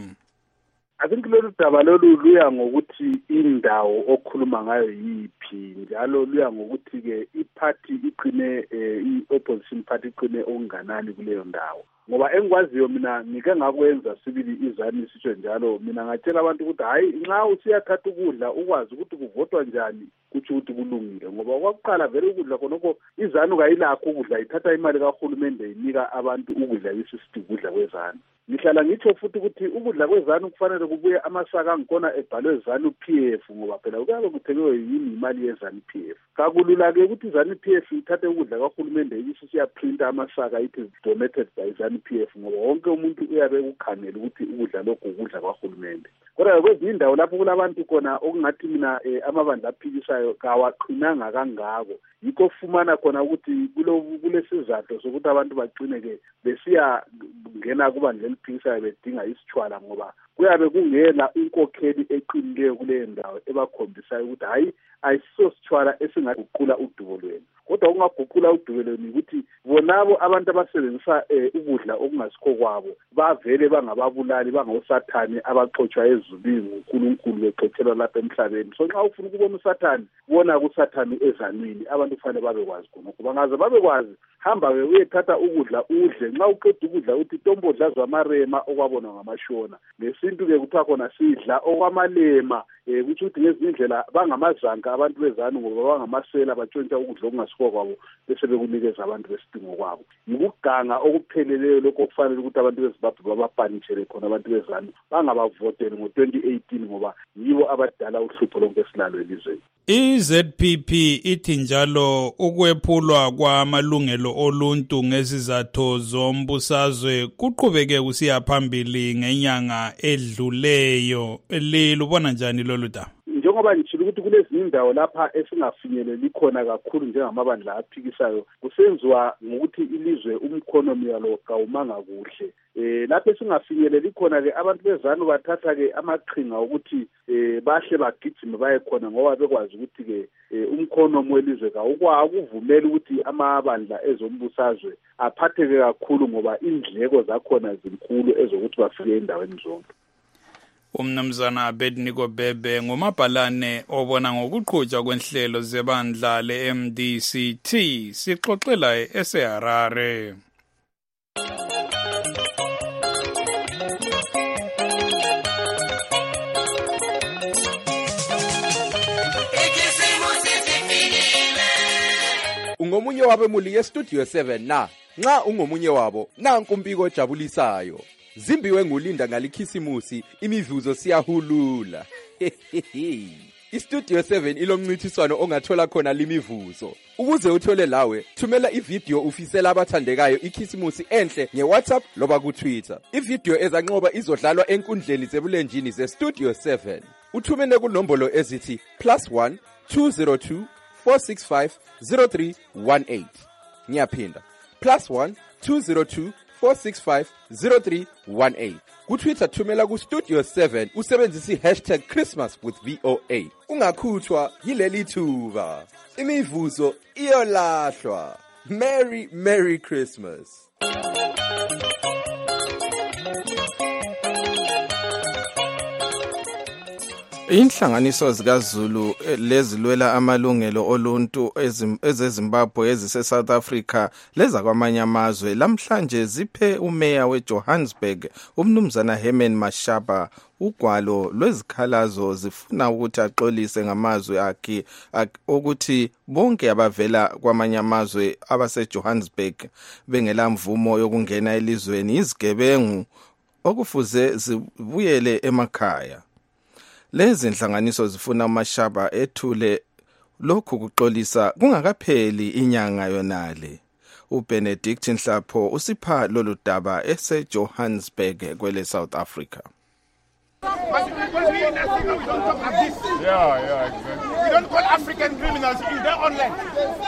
I think lolu daba lolu luya ngokuthi indawo okhuluma ngayo yiphi, njalo luya ngokuthi ke iparty iqine i-opposition party iqine okunganani kuleyo ndawo. Ngoba engikwaziyo mina ngike ngakwenza sibili izani sisho njalo, mina ngatshela abantu ukuthi hayi nxa usiyathatha ukudla ukwazi ukuthi kuvotwa njani kuthi ukuthi kulungile. Ngoba okokuqala vele ukudla khonokho izanu kayilakho ukudla, ithatha imali kahulumende inika abantu ukudla yisithi ukudla kwezanu. Ngihlala ngitsho futhi ukuthi ukudla kwezanu kufanele kubuye amasaka angkhona ebhalwe ZANU-PF ngoba phela kuyabe kuthengwe yini imali yeZANU-PF. Kakulula-ke ukuthi ZANU-PF ithathe ukudla kahulumende isiyaprinta amasaka ithi donated by ZANU-PF ngoba wonke umuntu uyabe ukukhangela ukuthi ukudla lokhu ukudla kwahulumende. Kodwa kwezinye indawo lapho kulabantu khona okungathi mina amabandla aphikisayo kawaqinanga kangako, yikho fumana khona ukuthi kulesizathu sokuthi abantu baqine-ke besiya ngena kubandla eliphikisayo bedinga isitshwala ngoba kuyabe kungela inkokheli eqinileyo kuleyo ndawo ebakhombisayo ukuthi hayi ayisiso sitshwala esingaguqula udubo lwenu. Kodwa kungaguqula udubo lwenu ukuthi bonabo abantu abasebenzisa ukudla okungasikho kwabo bavele bangababulali bangosathane abaxotshwa ezulwini nguNkulunkulu bexotshelwa lapha emhlabeni. So nxa ufuna ukubona usathane, bona kusathane ezanwini, abantu kufanele babekwazi khonokho. Bangaze babekwazi, hamba-ke uyethatha ukudla udle, nxa uqeda ukudla uthi tombodla zamarema okwabonwa ngamashona. Ngesintu-ke kuthiwa khona sidla okwamalema, kutsho ukuthi ngezinye indlela bangamazanka abantu bezanu ngoba bangamasela batshontsha ukudla okungasikho kwabo bese bekunikeza abantu besidingo kwabo. Yikuganga okupheleleyo lokho okufanele ukuthi abantu beZimbabwe babapanishele khona abantu bezanu bangabavoteli ngo-2018 ngoba yibo abadala uhlupho lonke esilalo elizweni. iZPP ithi njalo ukwephulwa kwamalungelo oluntu ngezizathu zombusazwe kuqhubeke kusiya phambili ngenyanga edluleyo. Lilubona njani lolu daba? Njengoba ngitshilo ukuthi kulezinye indawo lapha esingafinyeleli khona kakhulu njengamabandla aphikisayo, kusenziwa ngokuthi ilizwe umkhonomi yalo kawumanga kuhle. Lapho esingafinyeleli khona-ke abantu bezanu bathatha-ke amaqhinga ukuthi bahle bagijime baye khona ngoba bekwazi ukuthi-ke umkhonomi welizwe kawukuvumela ukuthi amabandla ezombusazwe aphatheke kakhulu ngoba indleko zakhona zinkulu ezokuthi bafike endaweni zonke. Umnumzana Abednego Bebe ngumabhalane obona ngokuqhutshwa kwenhlelo zebandla le-MDCT, sixoxela eSeharare. Ungomunye wabemuli ye-Studio 7 na Nxa ungomunye wabo, nanku umbiko ojabulisayo. Zimbiwe ngulinda ngalikhisimusi, imivuzo siyahulula. iStudio 7 ilomncintiswano ongathola khona limivuzo. Ukuze uthole lawe, thumela ivideo ufisela abathandekayo ikhisimusi enhle ngeWhatsApp loba kuTwitter. Ivideo ezanqoba izodlalwa enkundleni zebulenjini zeStudio 7. Uthumene kunombolo ezithi +1 202 465 0318. Ngiyaphinda. +1 202 465 0318. KuTwitter thumela kuStudio 7 usebenzisa #ChristmasWithVOA. Ungakhuthwa yileli thuba. Imivuzo iyolahlwa. Merry Christmas. Inhlanganiso zikaZulu lezilwela amalungelo oluntu ezeZimbabwe ezise-South Africa leza kwamanye amazwe lamhlanje ziphe umeya weJohannesburg umnumzana Herman Mashaba ugwalo lwezikhalazo zifuna ukuthi axolise ngamazwi akhe ukuthi bonke abavela kwamanye amazwe abaseJohannesburg bengela mvumo yokungena elizweni izigebengu okufuze zibuyele emakhaya. Lezi nhlanganiso zifuna uMashaba ethule lokhu kuxolisa kungakapheli inyanga yonale. uBenedict Nhlapho usipha lolu daba eseJohannesburg kwele South Africa. Yeah, exactly. We don't call African criminals in their own land.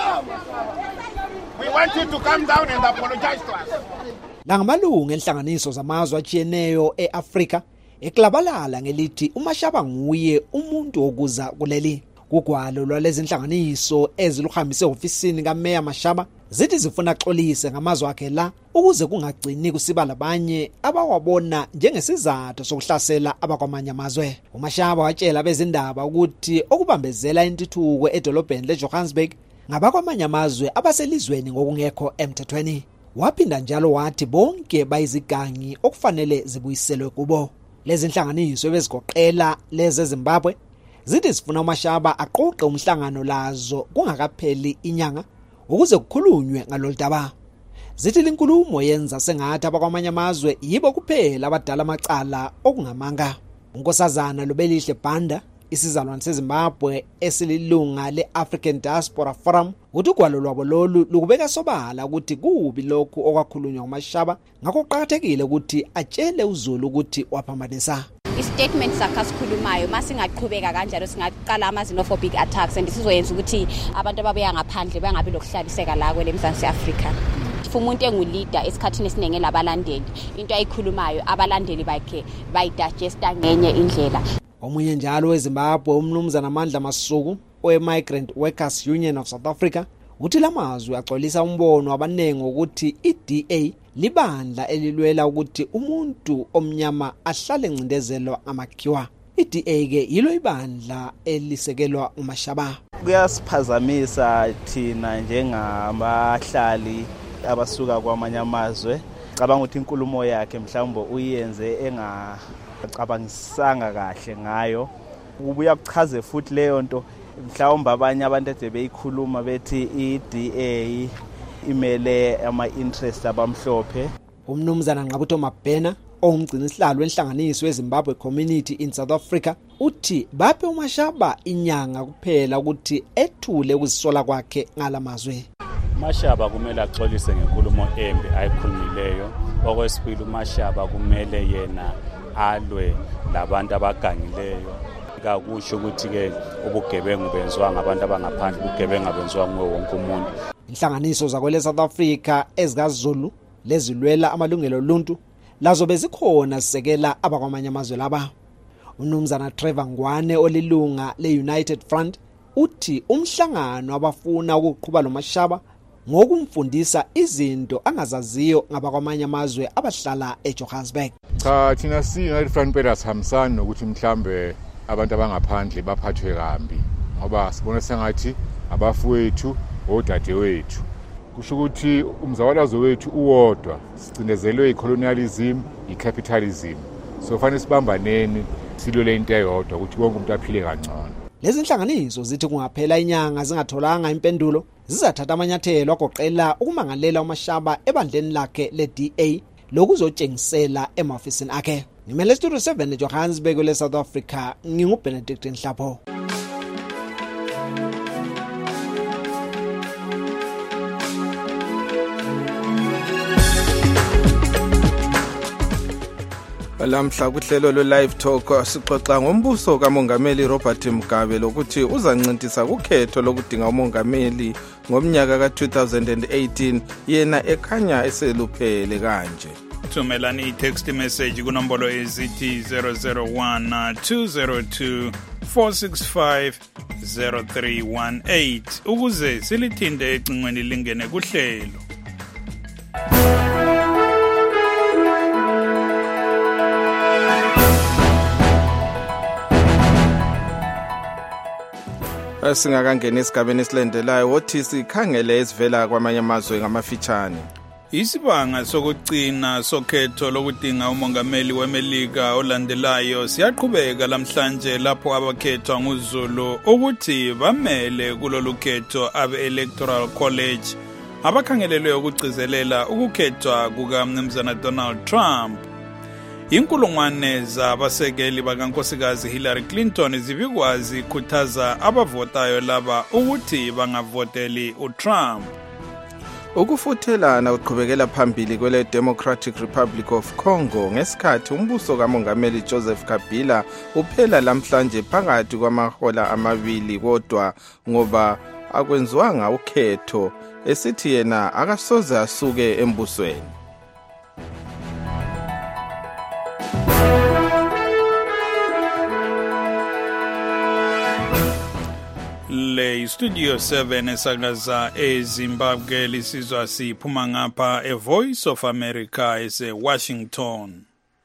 We want you to come down and apologize to us. Langamalungu enhlanganiso zamazwe ajiyeneyo eAfrika eklabalala ngelithi uMashaba nguye umuntu okuza kuleli kugwalo lwalezi inhlanganiso eziluhambise ofisini kaMeya Mashaba zithi zifuna xolise ngamazwi akhe la ukuze kungagcini kusiba labanye abawabona njengesizathu sokuhlasela abakwamanye amazwe. uMashaba watshela bezindaba ukuthi okubambezela intuthuko edolobheni leJohannesburg ngabakwamanye amazwe abaselizweni ngokungekho emthethweni. Waphinda njalo wathi bonke bayizigangi okufanele zibuyiselwe kubo. Lezi inhlanganiso ebezigoqela lezi eZimbabwe zithi sifuna uMashaba aqoqe umhlangano lazo kungakapheli inyanga ukuze kukhulunywe ngalolu daba. Zithi linkulumo yenza sengathi abakwamanye amazwe yibo kuphela abadala amacala okungamanga. uNkosazana Lobelihle Banda isizalwane seZimbabwe esililunga leAfrican Diaspora Forum uthi ugwalo lwabo lolu lukubeka sobala ukuthi kubi lokhu okwakhulunywa uMashaba ngakho kuqhakathekile ukuthi atshele uZulu ukuthi waphambanisa. Istatement sakhe sikhulumayo masingaqhubeka kanjalo singaqala ama-xenophobic attacks and sizoyenza ukuthi abantu ababuya ngaphandle bangabi lokuhlaliseka la kwele Mzansi Afrika. Umuntu enguleader esikhathini esiningi labalandeli into ayikhulumayo abalandeli bakhe bayidigesta ngenye indlela. Omunye njalo weZimbabwe umnumzana Amandla Masuku we-Migrant Workers Union of South Africa uthi lamazwi axolisa umbono abanengi ukuthi iDA libandla elilwela ukuthi umuntu omnyama ahlale ncindezelwa amakhiwa. iDA ke yilo ibandla elisekelwa uMashaba. Kuyasiphazamisa thina njengabahlali abasuka kwamanye amazwe. Cabanga ukuthi inkulumo yakhe mhlawumbe uyenze engacabangisanga kahle ngayo. Ubuya kuchaze futhi leyo nto mhlawumbe abanye abantu ade beyikhuluma bethi iDA imele ama-interest abamhlophe. Umnumzana Nqabutho Mabhena ongumgcini sihlalo wenhlanganiso weZimbabwe Community in South Africa uthi baphe uMashaba inyanga kuphela ukuthi ethule ukuzisola kwakhe ngalamazwe. uMashaba kumele axolise ngenkulumo embi ayikhulumileyo. Okwesibili uMashaba kumele yena alwe labantu abagangileyo. Kakusho ukuthi ke ubugebengu benziwa ngabantu abangaphandle, ubugebengu benziwa nguwe wonke umuntu. Inhlanganiso zakwele South Africa ezikaZulu lezilwela amalungelo oluntu lazo bezikhona sisekela abakwamanye amazwe laba. Umnumzana Trevor Ngwane olilunga leUnited Front uthi umhlangano abafuna ukuqhubha loMashaba ngokumfundisa izinto angazaziyo ngabakwamanye amazwe abahlala eJohannesburg. Cha thina singathi Front Pillars sihambisana nokuthi mhlambe abantu abangaphandle baphathwe kambi ngoba sibona sengathi abafowethu odadewethu. Kusho ukuthi umzawalazo wethu uwodwa sicindezelwe icolonialism, icapitalism. So fanele sibambaneni silole into eyodwa ukuthi wonke umuntu aphile kangcono. Lezi inhlanganiso zithi kungaphela inyanga zingatholanga impendulo zizathatha amanyathelo agoqela ukumangalela uMashaba ebandleni lakhe le-DA lokuzotshengisela emafisini akhe. Ngimele Studio 7 eJohannesburg le South Africa, nginguBenedict Nhlapho. Lamhla kuhlelo lo live talk sixoxa ngombuso kaMongameli Robert Mugabe lokuthi uzancintisa ukhetho lokudinga umongameli ngomnyaka ka2018 yena ekhanya eseluphele kanje. Thumelani i-text message kunombolo ezithi 001 202 465 0318 ukuze silithinde ecingweni lingene kuhlelo. Singakangena esigabeni esilandelayo wothi sikhangele esivela kwamanye amazwe ngamafitshane. Isibanga sokugcina sokhetho lokudinga umongameli weMelika olandelayo siyaqhubeka lamhlanje lapho abakhethwa nguZulu ukuthi bamele kulolu khetho abe-Electoral College abakhangelelwe ukugcizelela ukukhethwa kukaMnumzana Donald Trump. Inkulungwane zabasekeli bakankosikazi Hillary Clinton zibikwazi khuthaza abavotayo laba ukuthi bangavoteli uTrump. Ukufuthelana uqhubekela phambili kwele Democratic Republic of Congo ngesikhathi umbuso kaMongameli Joseph Kabila uphela lamhlanje phakathi kwamahola amabili kodwa ngoba akwenziwanga ukhetho esithi yena akasoze asuke embusweni. Le Studio 7 esakaza eZimbabwe lisizwa siphuma ngapha eVoice of America eseWashington.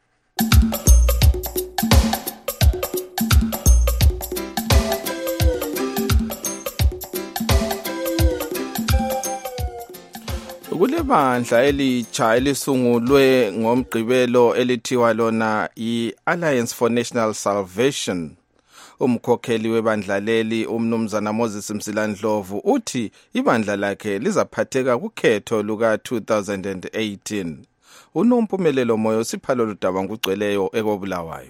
Kulebandla elitsha elisungulwe ngomgqibelo elithiwa lona i-Alliance for National Salvation. Umkhokheli webandla leli uMnumzana Moses Msilandlovu uthi ibandla lakhe lizaphatheka kukhetho luka-2018. Unompumelelo moyo siphalo ludaba ngugcweleyo ekobulawayo.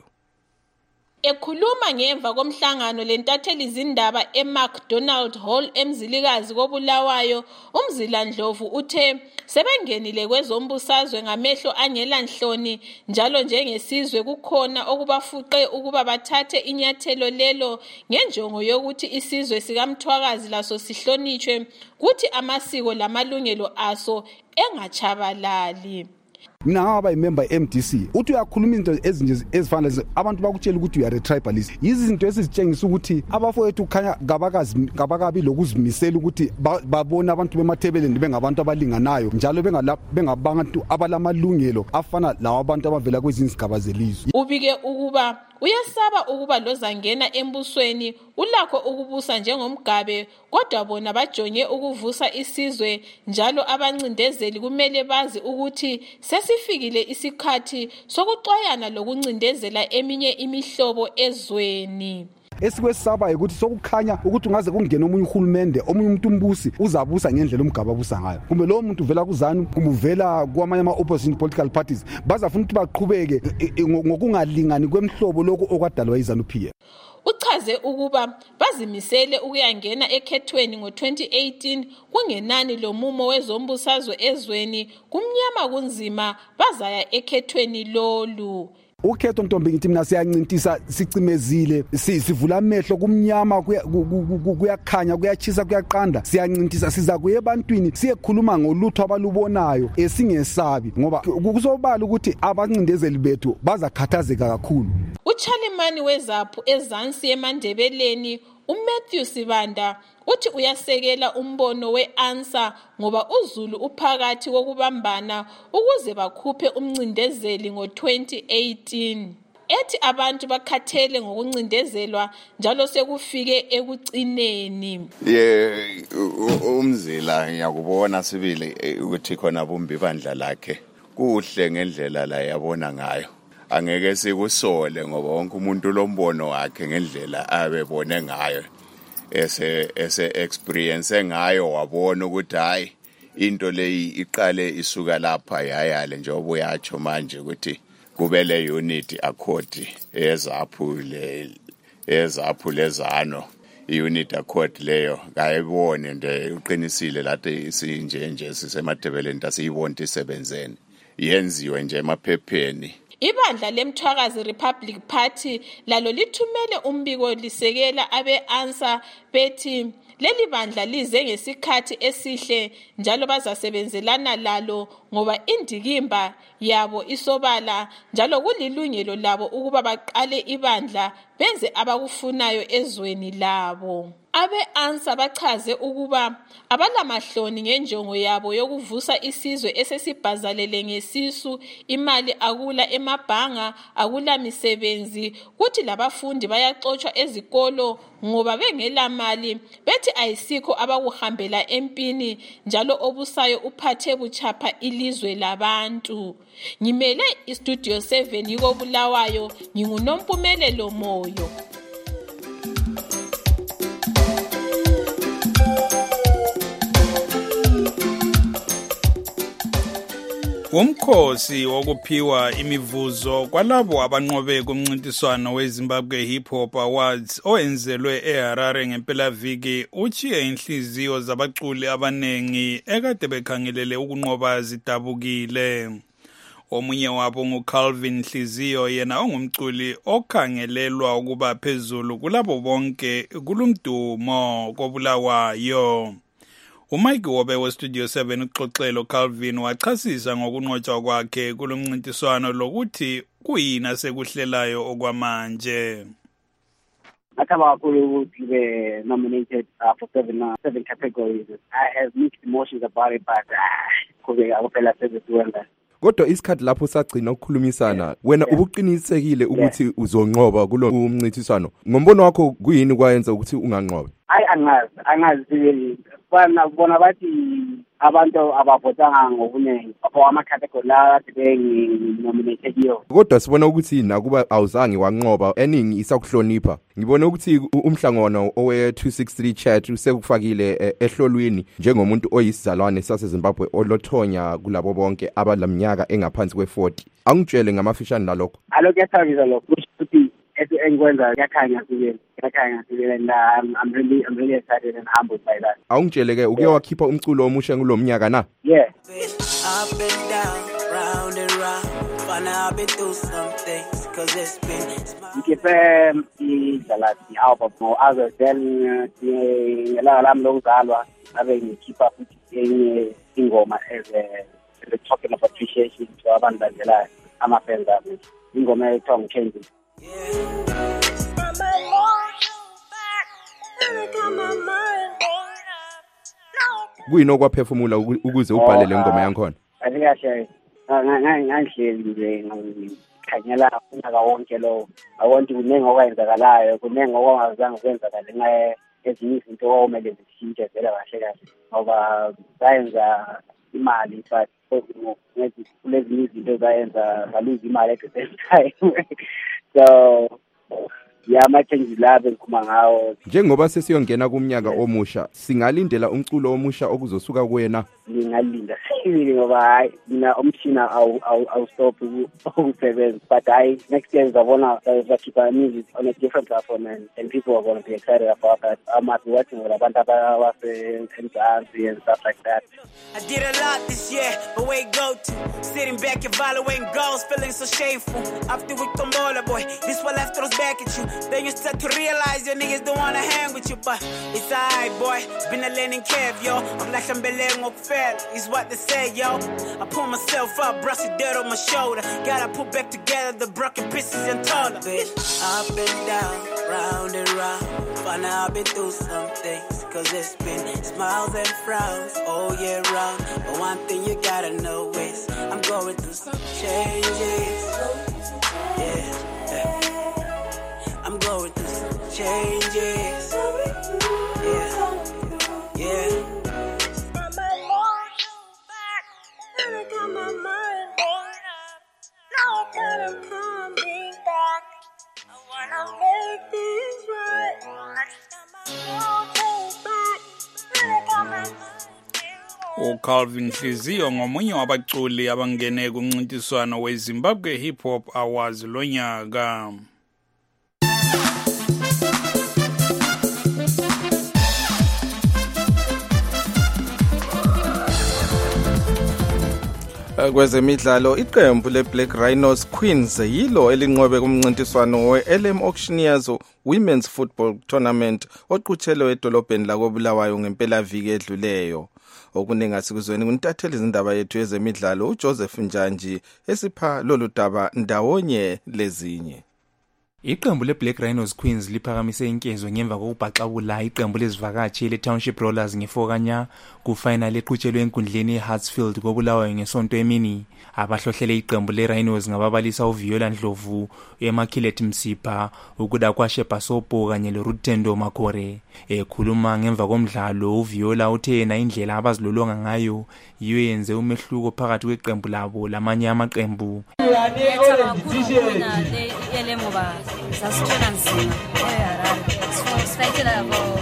Ekhuluma ngemva komhlangano lentatheli izindaba eMcDonald Hall emzilikazi koBulawayo, uMzilandlovu uthe sebengenile kwezombusazwe ngamehlo angelanhloni njalo njengesizwe kukhona okubafuqe ukuba bathathe inyathelo lelo ngenjongo yokuthi isizwe sikaMthwakazi laso sihlonitshwe kuthi amasiko lamalungelo aso engachabalali. Mina ngaba imember MDC uthi uyakhuluma izinto ezinje ezifana abantu bakutshela ukuthi you are a tribalist. Izinto esizitshengisa ukuthi abafowethu ukhanya ngabakabi lokuzimisela ukuthi babona abantu bemathebeleni bengabantu abalinganayo njalo bengabantu abalamalungelo afana lawa abantu abavela kwezinye izigaba zelizwe. Ubike ukuba uyasaba ukuba lozangena embusweni ulakho ukubusa njengomgabe kodwa bona bajonge ukuvusa isizwe njalo abancindezeli kumele bazi ukuthi sesifikile isikhathi sokuxwayana lokuncindezela eminye imihlobo ezweni. Esikwesaba ukuthi sokukhanya ukuthi ungaze kungene omunye uhulumende omunye umuntu umbusi uzabusa ngendlela umgaba abusa ngayo. Kumbe lo muntu uvela kuZANU kumbe uvela kwamanye ama-opposition political parties bazafuna ukuthi baqhubeke ngokungalingani kwemhlobo lokho okwadalwa yiZANU-PF. Uchaze ukuba bazimisele ukuyangena ekhethweni ngo-2018 kungenani lo mumo wezombusazwe ezweni kumnyama kunzima bazaya ekhethweni lolu. Ukhetho Ntombi ngithi mina siyancintisa sicimezile sivula amehlo kumnyama kuyakhanya kuyachisa kuyaqanda siyancintisa siza kuye ebantwini siyekhuluma ngolutho abalubonayo esingesabi ngoba kusobala ukuthi abancindezeli bethu bazakhathazeka kakhulu. uChalimani weZaphu eZansi eMandebeleni uMatthew Sibanda uthi uyasekela umbono weANSA ngoba uZulu uphakathi kokubambana ukuze bakhuphe umncindezeli ngo-2018. Ethi abantu bakhathele ngokuncindezelwa njalo sekufike ekucineni. Umzila ngiyakubona sibili ukuthi khona bombi bandla lakhe kuhle ngendlela la yabona ngayo. Angeke sikusole ngoba wonke umuntu lombono wakhe ngendlela abebone ngayo. ese experience ngayo wabona ukuthi hayi into leyi iqale isuka lapha yayale njengoba uyatsho manje ukuthi kube le unit accord ezaphu lezano i-unit accord leyo kayibone nje uqinisile lathi sinje sisemadebeleni tasiyibona isebenzeni yenziwe nje emaphepheni. Ibandla lemthwakazi Republic Party lalo lithumele umbiko lisekela abe-ANSA bethi leli bandla lize ngesikhathi esihle njalo bazasebenzelana lalo ngoba indikimba yabo isobala njalo kulilungelo labo ukuba baqale ibandla benze abakufunayo ezweni labo. Abe-ANSA bachaze ukuba abalamahloni ngenjongo yabo yokuvusa isizwe esesibhazalele ngesisu, imali akula emabhanga, akula misebenzi, kuthi labafundi bayaxotshwa ezikolo ngoba bengela mali, bethi ayisikho abakuhambela empini njalo obusayo uphathe buchapha ilizwe labantu. Ngimele iStudio 7 yiko Bulawayo, nginguNompumelelo Moyo. Umkhosi wokuphiwa imivuzo kwalabo abanqobe kumncintiswano weZimbabwe Hip Hop Awards owenzelwe eHarare ngempelaviki uchiye inhliziyo zabaculi abanengi ekade bekhangelele ukunqoba zidabukile. Omunye wabo nguCalvin Hliziyo, yena ongumculi okhangelelwa ukuba phezulu kulabo bonke kulumdumo koBulawayo. uMike Wobe weStudio 7 uxoxelo Calvin wachasisa ngokunqotshwa kwakhe kulomncintiswano lokuthi kuyini asekuhlelayo okwamanje. Ngathaba kakhulu ukuthi be nominated for seven categories. I have mixed emotions about it, but kube akuphela sebenza. Kodwa isikhathi lapho sagcina ukukhulumisana wena ubuqinisekile ukuthi uzonqoba kulo umncintiswano. Ngombono wakho kuyini kwayenza ukuthi unganqoba? Angazi bona bathi abantu abavotanga ngobunengi apho ama-category la nominated yo. Kodwa sibona ukuthi nakuba awuzange wanqoba eningi isakuhlonipha. Ngibona ukuthi umhlangano owe-263 chat usekufakile ehlolweni njengomuntu oyisizalwane saseZimbabwe olothonya kulabo bonke abalamnyaka engaphansi kwe-40. Angitshele ngamafishane lalokho. Alokho yathabisa lokho ukuthi engikwenza yakhanya sibili and I'm really excited and humbled by that. Awungitshele ke uke wakhipha umculo omusha kulomnyaka na? Yeah. Up and down, round and round. Fun, I've been through some things cause it's been Ngikhiphe the album other than lam lokuzalwa abe ngikhipha futhi ingoma as a token of appreciation to abantu bandelayo ama-fans ami. Ingoma ethiwa Changes. Kuyini okwaphefumula ukuze ubhalele ingoma yankhona? Asikahle ngangihleli nje ngikhanyela unyaka wonke lo. Awonke kuningi okwenzakalayo, kuningi okwangazange kwenzakale ngenxa ezinye izinto okumele zishintshe vele kahle ngoba zayenza imali but kulezi izinto zayenza ngaluza imali at the same time. So ama-changes labo engikhuluma ngawo. Njengoba sesiyongena kumnyaka omusha, singalindela umculo omusha okuzosuka kuwena? Ngingalinda sibili ngoba hayi mina umthina awustop ukusebenza, but hayi next year ngizabona bakhipha music on a different platform and people are going to be excited about that. I might be working with abantu abase-Mzansi and stuff like that. I did a lot this year, but where go to? Sitting back evaluating goals, feeling so shameful. After we tombola boy, this one left throws back at you. Then you start to realize your niggas don't wanna hang with you, but it's alright boy, it's been a learning curve, yo. I'm like I'm belaying up fair, is what they say, yo. I pull myself up, brush the dirt on my shoulder. Gotta put back together the broken pieces and taller. Up and down, round and round. Fun, I've been through some things, cause it's been smiles and frowns all year round. But one thing you gotta know is I'm going through some changes. Yeah. I'm going through some changes. Yeah. I wanna make this right. Calvin Hliziyo ngomunye wabaculi abangene kumncintiswano weZimbabwe Hip Hop Awards lonyaka. Kwezemidlalo iqembu leBlack Rhinos Queens yilo elinqobe kumncintiswano weLM Auctioneers Women's Football Tournament oqhutshelwe edolobheni lakoBulawayo ngempelaviki edluleyo. Okuningi asikuzweni kuntatheli izindaba yethu yezemidlalo uJoseph Njanji esipha lolu daba ndawonye lezinye. Iqembu leBlack Rhinos Queens liphakamise inkezo ngemva kokubhaxabula iqembu lezivakashi leTownship Rollers nge4 kufinal eqhutshelwe enkundleni eHartsfield koBulawayo ngesonto emini. Abahlohlele iqembu leRhinos ngababalisa uViola Ndlovu, eMakhilet Msipha, ukuda kwaSheba Sopo kanye loRutendo Makore. Ekhuluma ngemva komdlalo uViola uthe yena indlela abazilolonga ngayo yiyo yenze umehluko phakathi kweqembu labo lamanye amaqembu. Sasithola nzima eHarare sifayitela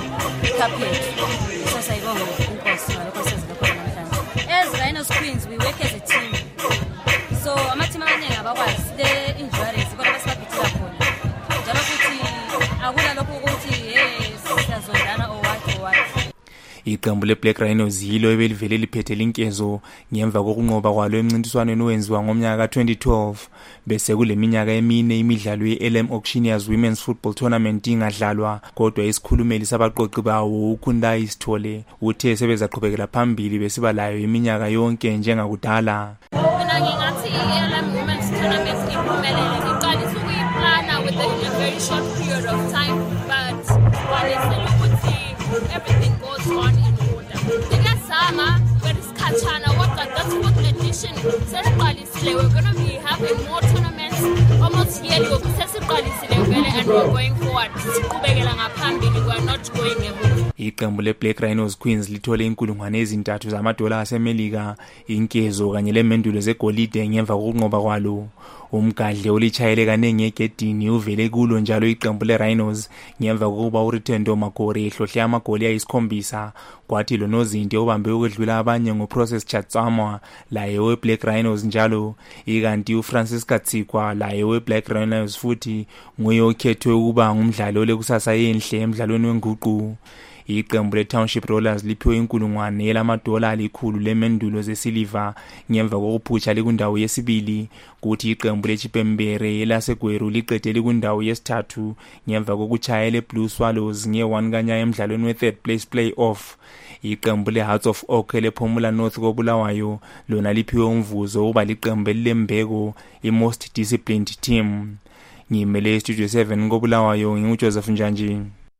so sayibonga inkosi ngalokho senza khona namhlanje. As Rhinos Queens we work as a team, so amateam amaningi abakwazi the injuries kodwa basibabhithela khona njalo futhi akula lokho ukuthi siyazondana or what. Iqembu leBlack Rhinos yilo ebelivele liphethe inkezo ngemva kokunqoba kwalo emncintiswaneni owenziwa ngomnyaka ka2012 bese kuleminyaka emine imidlalo yeLM Auctioneers Women's Football Tournament ingadlalwa, kodwa isikhulumeli sabaqoqi bawo uKhunda Isithole uthe sebezaqhubekela phambili besiba layo iminyaka yonke njengakudala. Mina ngingathi iLM Women's Tournament iphumelele iqalisa ukuyiplana with a very short period of time, but kwalesela ukuthi everything goes on in order. Ngiyazama kwesikhatshana kodwa that's what edition sesiqalisile. We're going to be having more tournaments almost yearly. Sesiqalisile vele and we're going forward. Siqhubekela ngaphambili, we are not going emuva. Iqembu leBlack Rhinos Queens lithole inkulungwane ezintathu zamadola aseMelika inkezo kanye lemendulo zegolide ngemva kokunqoba kwalo. Umgadle olichayele kanenge egedini uvele kulo njalo iqembu leRhinos ngemva kokuba uRutendo Makore ehlohle amagoli ayisikhombisa, kwathi lo Nozinte obambe ukudlula abanye ngoprocess Chatsama laye weBlack Rhinos njalo, ikanti uFrancis Katsikwa laye weBlack Rhinos futhi nguye okhethwe ukuba ngumdlali olekusasa enhle emidlalweni wenguqu. Iqembu leTownship Rollers liphiwe inkulungwane lamadola alikhulu lemendulo zesiliva ngemva kokuphutsha likundawo yesibili, kuthi iqembu leChipembere elaseGweru liqedele kundawo yesithathu ngemva kokuchaya leBlue Swallows nge1 kanya emidlalweni we3rd place playoff. Iqembu leHearts of Oak lePhumula North koBulawayo lona liphiwe umvuzo uba liqembu lembeko iMost Disciplined Team. Ngimele Studio 7 koBulawayo nginguJoseph Njanji.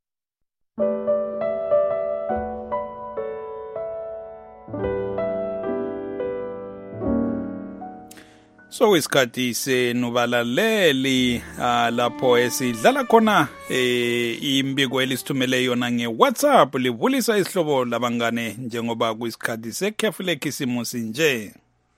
So isikhathi senubalaleli lapho esidlala khona imbiko elisithumele yona ngeWhatsApp livulisa isihlobo labangane njengoba kuyisikhathi sekhefule kisimo sinje.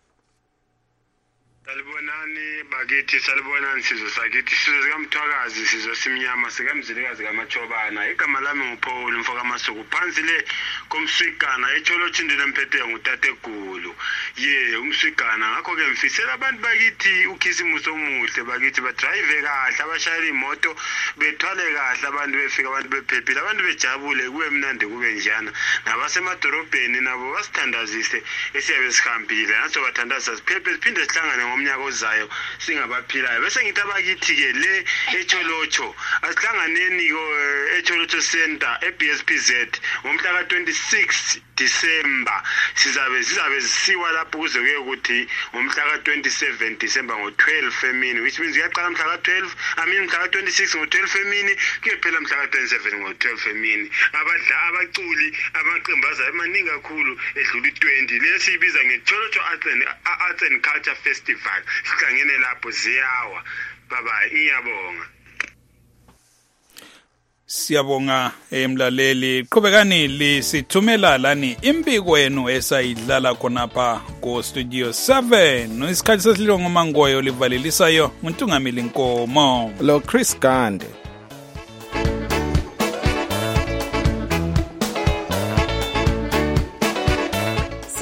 Salibonani bakithi, salibonani sizwe sakithi, sizwe sikamthwakazi, sizwe simnyama, sikamzilikazi kamachobana. Igama lami nguPaul Mfoka Masuku, phansi le komswigana echolo chindile mphethe ngutate Gulu. Umswigana ngakho ke mfisela abantu bakithi ukhisimuso omuhle bakithi, ba drive kahle, abashayela imoto bethwale kahle, abantu befika, abantu bephephile, abantu bejabule, kube mnandi kube njana. Nabasemadorobheni nabo basithandazise esiyabe sihambile, naso bathandaza siphephe siphinde sihlangane ngomnyaka ozayo singabaphilayo. Bese ngithi abakithi ke le echolocho asihlanganeni echolocho center eBSPZ ngomhla ka26 December. Sizabe zisiwa lapho kuze kuye ukuthi ngomhla ka27 December ngo12 emini, which means uyaqala mhla ka12 mhla ka26 ngo12 emini kuyophela mhla ka27 ngo12 emini. Abaculi amaqembaza emaningi kakhulu edlula 20 lesibiza ngecholocho Arts and Culture Festival. Sihlangene lapho ziyawa. Bye ngiyabonga. Siyabonga emlaleli, qhubekani lisithumela lani imbiko wenu esayidlala khonapha ko Studio 7. Isikhathi sesililo ngomangoyo livalelisayo uNtungamili Nkomo lo Chris Gande.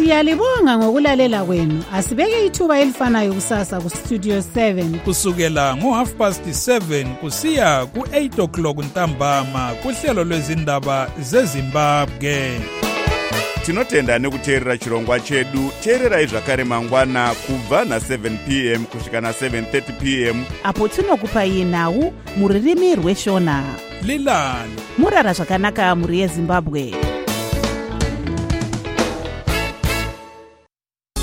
Siyalibonga ngokulalela kwenu. Asibeke ithuba elifanayo kusasa ku Studio 7 kusukela ngo7:30 kusiya ku8:00 ntambama kuhlelo lwezindaba zeZimbabwe. Tinotenda nekuteerera chirongwa chedu. Teererai zvakare mangwana kubva na7 p.m. kusvika na7:30 p.m. apo tinokupai nhau muririmi rweshona. Lilani murara zvakanaka muri yeZimbabwe.